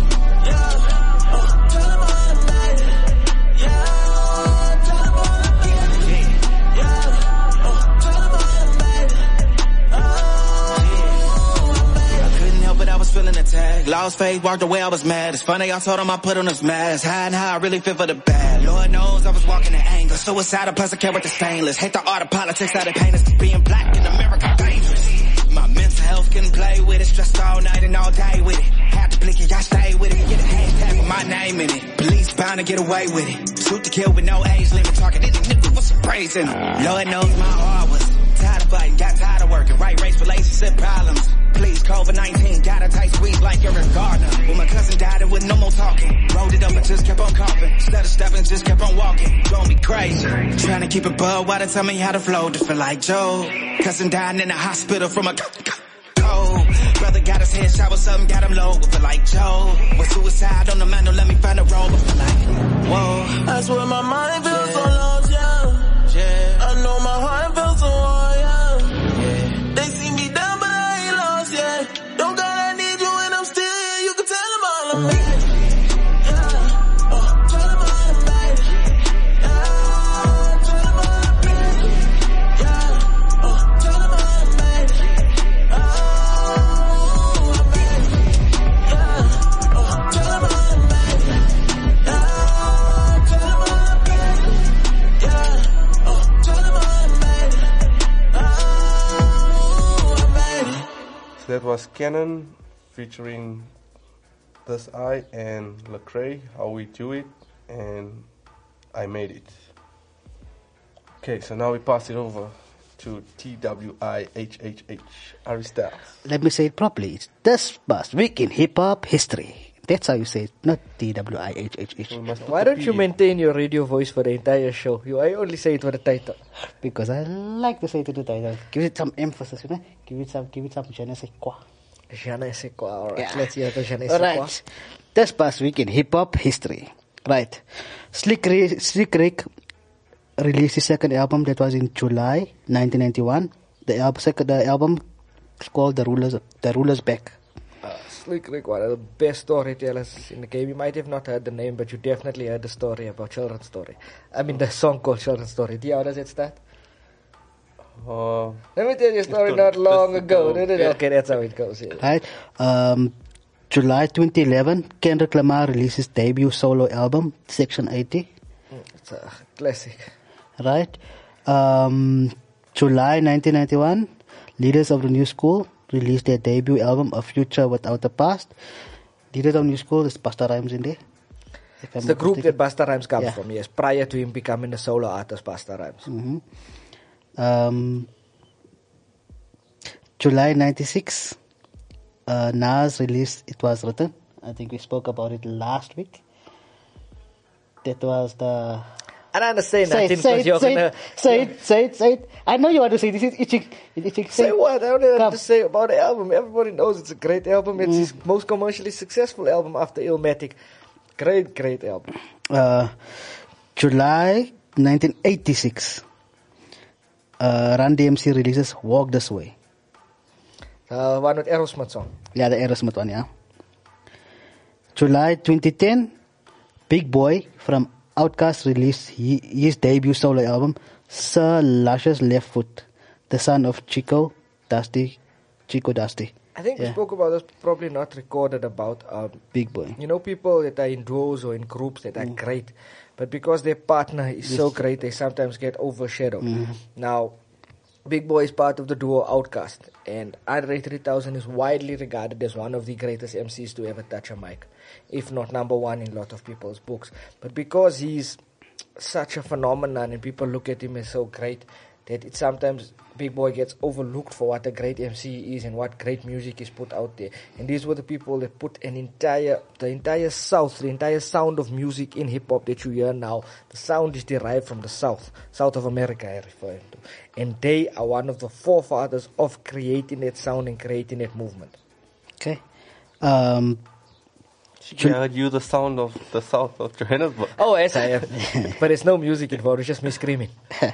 Lost faith, walked away, I was mad. It's funny, I told him I put on this mask. Hiding how I really feel for the bad. Lord knows I was walking in anger. Suicidal, plus I care with the stainless. Hate the art of politics, how they paint us. Being black in America, dangerous. My mental health couldn't play with it. Stressed all night and all day with it. Had to blink it, y'all stay with it. Get a hashtag with my name in it. Police bound to get away with it. Shoot to kill with no age limit. Talking to these niggas with some praise in them. Lord knows my heart was tired of fighting, got tired of working. Right race, relationship problems. Please, COVID nineteen, got a tight squeeze like Eric Gardner. When my cousin died, it was no more talking. Rolled it up and just kept on coughing. Instead of stepping, just kept on walking. Drove me crazy. Trying to keep it bud while they tell me how to flow to feel like Joe. Cousin died in the hospital from a cold. Brother got his head shot with something, got him low. Feel like Joe. With suicide on the man, don't let me find a roll. But feel like, whoa. I swear my mind feels so lost, yeah. Yeah. I know my heart feels so hard, yeah. Yeah. They see me down, but I ain't lost, yeah. Don't God, I need you and I'm still here. You can tell them all I'm made. That was Canon featuring This I and Lecrae, How We Do It, and I Made It. Okay, so now we pass it over to T W I H H H, Harry Styles. Let me say it properly. It's This Past Week in Hip Hop History. That's how you say it, not T W I H H H. Why don't you maintain your radio voice for the entire show? You I only say it for the title. Because I like to say it to the title. Give it some emphasis, you know? Give it some, give it some je ne sais quoi. Je ne sais quoi, alright. Yeah. Let's hear the je ne sais All quoi. right. This Past Week in Hip Hop History. Right. Slick, Re- Slick Rick released his second album, that was in July nineteen ninety-one. The album, second, the album is called The Rulers, The Rulers Back. Uh, Slick Rick, one of the best storytellers in the game. You might have not heard the name, but you definitely heard the story about Children's Story. I mean, the song called Children's Story. Do you know how does it start? Uh, Let me tell you a story not long ago. Okay, that's how it goes. Yeah. Right. Um, July twenty eleven, Kendrick Lamar released his debut solo album, Section eighty. It's a classic. Right. Um, July nineteen ninety-one, Leaders of the New School released their debut album, A Future Without a Past. Leaders of the New School is Busta Rhymes in there. It's the group that Busta Rhymes comes yeah. from, yes. Prior to him becoming the solo artist, Busta Rhymes. Mm-hmm. Um, July ninety-six, uh, Nas released It Was Written. I think we spoke about it last week. That was the... I don't understand say nothing it, say because it, you're say gonna... It, say it, say it, say it. I know you want to say this. It's itching. It's itching. Say, say what? I don't have to say about the album. Everybody knows it's a great album. It's mm. his most commercially successful album after Illmatic. Great, great album. Uh, July nineteen eighty-six, uh, Run D M C releases Walk This Way. Uh, one with Aerosmith song. Yeah, the Aerosmith one, yeah. July twenty ten, Big Boy from Outkast released he, his debut solo album, Sir Luscious Left Foot, the son of Chico Dusty, Chico Dusty. I think yeah. we spoke about this, probably not recorded about um, Big Boy. You know, people that are in duos or in groups that are mm. great, but because their partner is yes. so great, they sometimes get overshadowed. Mm. Now, Big Boy is part of the duo Outkast, and Andre three thousand is widely regarded as one of the greatest M Cs to ever touch a mic, if not number one in a lot of people's books. But because he's such a phenomenon and people look at him as so great, that it sometimes Big Boy gets overlooked for what a great M C is and what great music is put out there. And these were the people that put an entire, the entire South, the entire sound of music in hip-hop that you hear now, the sound is derived from the South, South of America I refer to. And they are one of the forefathers of creating that sound and creating that movement. Okay. Um... Yeah, I heard you the sound of the South of Johannesburg. Oh, yes I am. But there's no music involved, it's just me screaming.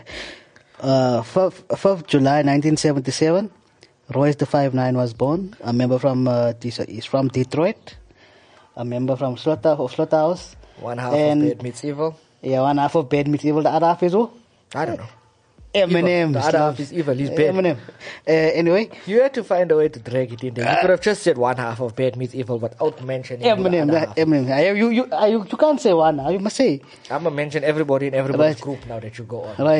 Uh, fifth of July nineteen seventy-seven, Royce the five nine was born. A member from uh, he's from Detroit. A member from Slaughter of Slaughterhouse. One half and, of Bad Meets Evil. Yeah, one half of Bad Meets Evil. The other half is who? I don't know. Eminem. The other half is evil. He's bad. Eminem. Uh, anyway, you had to find a way to drag it in there. You could have just said one half of Bad Meets Evil without mentioning Eminem. the other half. Eminem. You, you, you, you can't say one. You must say. I'm gonna mention everybody in everybody's right. group now that you go on. Right. Watch.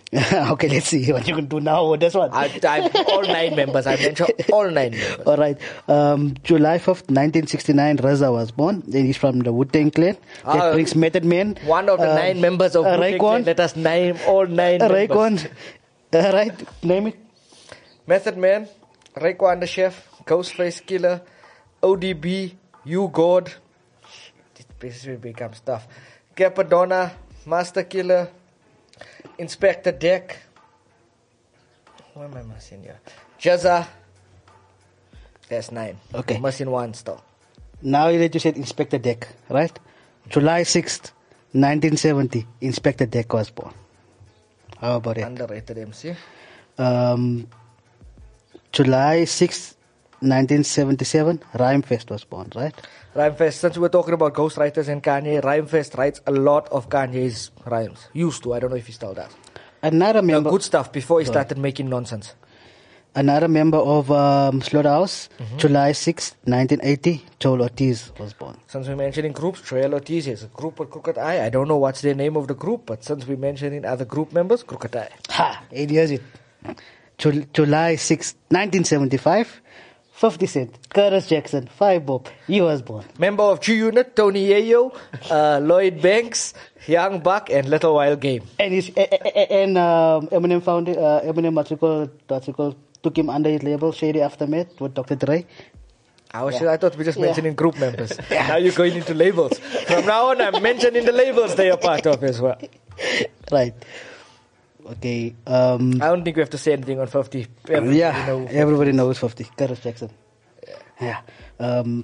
Okay, let's see what you can do now with this one. I, I'm all nine members. I mentioned all nine members. All right. Um, July fifth, nineteen sixty-nine, Reza was born. Then he's from the Wu-Tang Clan. That Uh, brings Method Man. One of the um, nine members of uh, Wu-Tang Raekwon. Clan. Let us name all nine Uh, members. Raekwon. Uh, right, name it. Method Man, Raekwon the Chef, Ghostface Killer, O D B, U God. This will become stuff. Capadonna, Master Killer, Inspector Deck. What am I missing here? Jazza. That's nine. Okay. I'm missing one still. Now that you said Inspector Deck, right? July sixth, nineteen seventy, Inspector Deck was born. How about it? Underrated M C. Um, July sixth, nineteen seventy-seven, Rhymefest was born, right? Rhymefest, since we're talking about ghostwriters and Kanye, Rhymefest writes a lot of Kanye's rhymes. Used to, I don't know if he still does. Another The member, good stuff before he Right. started making nonsense. another member of um, Slaughterhouse, July sixth, nineteen eighty, Joel Ortiz was born. Since we're mentioning groups, Joel Ortiz is a group with Crooked Eye. I don't know what's the name of the group, but since we're mentioning other group members, Crooked Eye. Ha! Eight years it. Jul- July sixth, nineteen seventy-five, fifty Cent, Curtis Jackson, Five Bob, he was born. Member of G Unit, Tony Yayo, uh, Lloyd Banks, Young Buck, and Little Wild Game. And his, a- a- a- and um, Eminem found it, uh, Eminem what's it called, what's it called, took him under his label, Shady Aftermath, with Doctor Dre. I, was Yeah. I thought we were just Yeah. mentioning group members. Now you're going into labels. From now on, I'm mentioning the labels they are part of as well. Right. Okay. Um, I don't think we have to say anything on fifty. Everybody yeah, knows. everybody knows fifty. Curtis Jackson. Yeah. Um,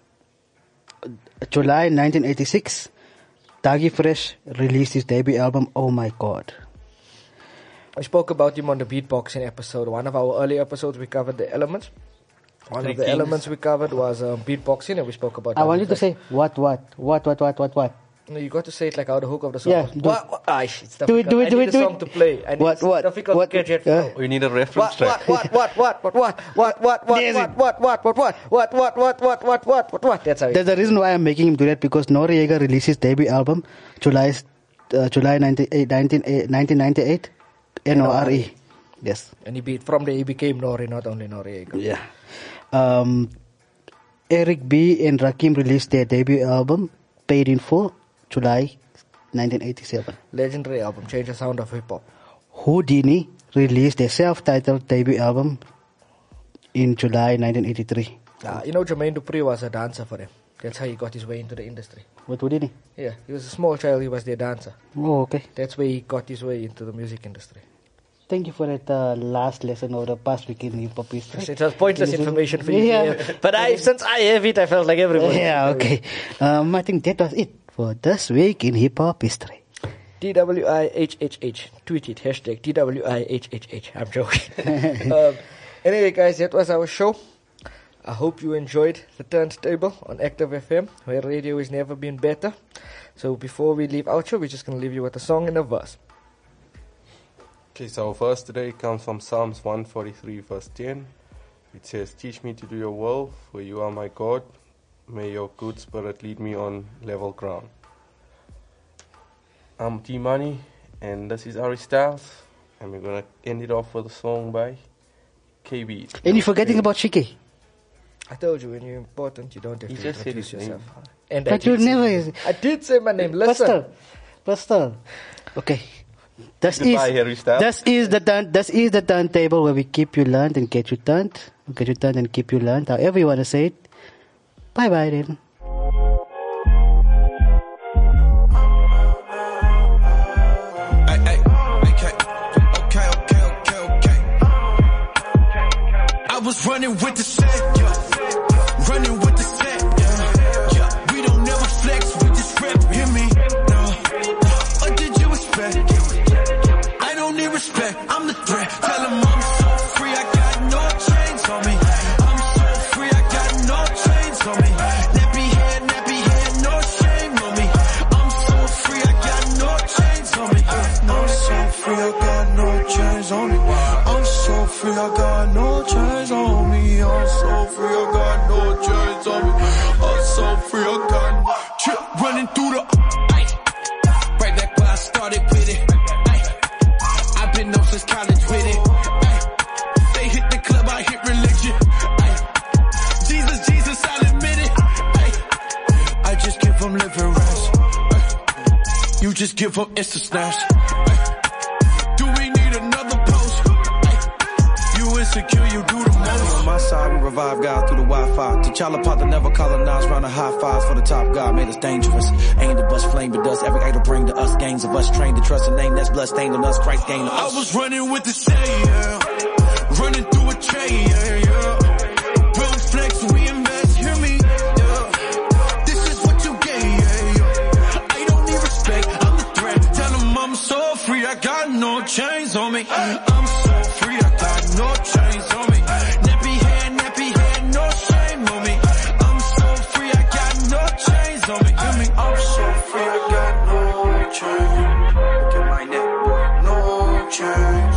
July nineteen eighty-six, Dagi Fresh released his debut album, Oh My God. We spoke about him on the beatboxing episode. One of our early episodes, we covered the elements. One Three of the Kings. elements we covered was um, beatboxing, and we spoke about. I want you to Dagi say what, what, what, what, what, what, what. Fresh. No, you got to say it like how the hook of the song. Yeah, was. do What, what, ah, it's Do it, difficult. do it, I do need it, a do song it. to play. I need, What, it's what, difficult what, to catch it. uh, We need a reference What, track. what, what, what, what, what, what, what, what, There's what, it. what, what, what, what, what, what, what, what, what, what, what, what? That's how it There's a reason why I'm making him do that, because Noriega released his debut album July uh, July ninety-eight, nineteen, nineteen ninety-eight, N O R E. Yes. And he beat from there he became Nori, not only Noriega. Yeah. Um, Eric B. and Rakim released their debut album, Paid in Full, July nineteen eighty-seven. Legendary album, Change the Sound of Hip Hop. Houdini released their self-titled debut album in July nineteen eighty-three. Uh, you know, Jermaine Dupri was a dancer for them. That's how he got his way into the industry. What Houdini? Yeah, he was a small child, he was their dancer. Oh, okay. That's where he got his way into the music industry. Thank you for that uh, last lesson of the past week in hip hop history. It was pointless information for you. Yeah. to hear. But I, since I have it, I felt like everybody. Yeah, okay. Um, I think that was it for this week in hip hop history. T W I H H H. Tweet it. Hashtag T W I H H H. I'm joking. um, anyway, guys, that was our show. I hope you enjoyed the turntable on Active F M, where radio has never been better. So before we leave outro, we're just going to leave you with a song and a verse. Okay, so our verse today comes from Psalms one forty-three, verse ten. It says, "Teach me to do your will, for you are my God. May your good spirit lead me on level ground." I'm T Money, and this is Ari Styles, and we're gonna end it off with a song by K B. And you're forgetting about Shiki. I told you, when you're important, you don't have He to just said introduce his yourself. name. And I But you did say- never... I did say my name. Listen. Pastor. Pastor. Okay. This Goodbye, is, Harry Styles. this is the turn, this is the turntable where we keep you learned and get you turned. Get you turned and keep you learned. However you want to say it. Bye bye then. Hey, hey, okay, okay, okay, okay, okay. I was running with the set, yeah. Running with the set, yeah. Yeah. We don't never flex, we just rep, hear me? No. What did you expect? I don't need respect, I'm the threat. Tell them I'm so free, I got no chains on me. I'm so free, I got no chains on me. Nappy head, nappy head, no shame on me. I'm so free, I got no chains on me. I'm so free, I got no chains on me. I'm so free, I got no chains on me. I'm so just give up Insta snaps? Do we need another post? You insecure, you do the most. On my side, we revive God through the Wi-Fi. T'Challa part that never colonized, round the high fives for the top God made us dangerous. Ain't to bust flame, but does every idol bring to us gangs of us trained to trust a name that's bloodstained on us. Christ gained to us. I was running with the same, yeah. Running through a chain, yeah, yeah. We'll flex, we invest, hear me, yeah. This is what you get, yeah, yeah. I don't need respect, I'm the threat. Tell them I'm so free, I got no chains on me. I'm so free, I got no chains on me. Nappy head, nappy head, no shame on me. I'm so free, I got no chains on me. Hear me, I'm so free, I got no chains. Look at my neck, boy, no chains.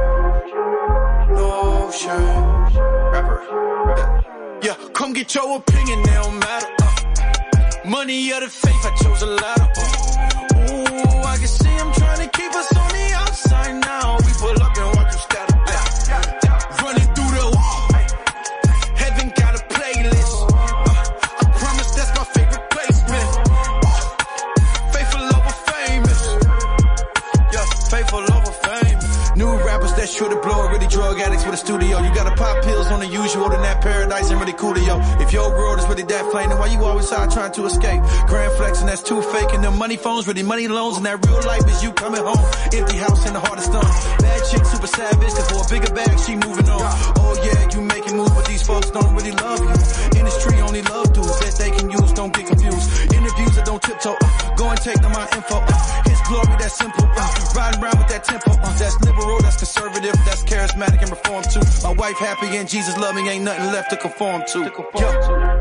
No shame. Rapper. Yeah, come get your opinion, it don't matter. Uh, money or the faith, I chose a ladder. Uh, ooh, I can see him trying to keep us on the outside now. We pull up and watch you scatter. Uh, running through the wall. Heaven got a playlist. Uh, I promise that's my favorite placement. Uh, faithful over famous. Yeah, faithful over fame. New rappers that sure to blow, really drug addicts with a studio. You gotta pop pills on the usual, then that paradise ain't really cool to yo. If your world is really that flame, then why you always out trying to escape? Grand flexing, that's too fake, and them money phones, really money loans, and that real life is you coming home. Empty house in the hardest done. Bad chick, super savage, cause for a bigger bag, she moving on. Oh yeah, you making moves, but these folks don't really love you. Industry only love dudes that they can use, don't get confused. Interviews that don't tiptoe, uh, go and take them my info. Uh, his glory, that's simple, uh, riding around with that tempo, uh, that's liberal, that's conservative, that's charismatic and reform too. My wife happy and Jesus love me, ain't nothing left to conform to. To conform to.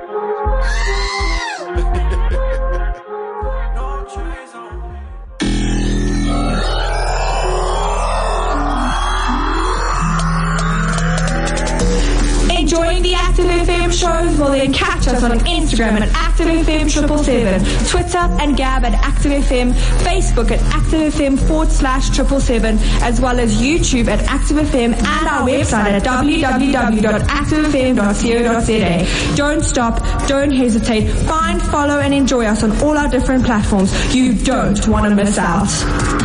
Enjoying the Active F M shows? Well, then catch us on Instagram at Active F M triple seven, Twitter and Gab at Active F M, Facebook at Active F M forward slash triple seven, as well as YouTube at Active F M and our website at w w w dot active f m dot co dot z a. Don't stop, don't hesitate. Find, follow and enjoy us on all our different platforms. You don't want to miss out.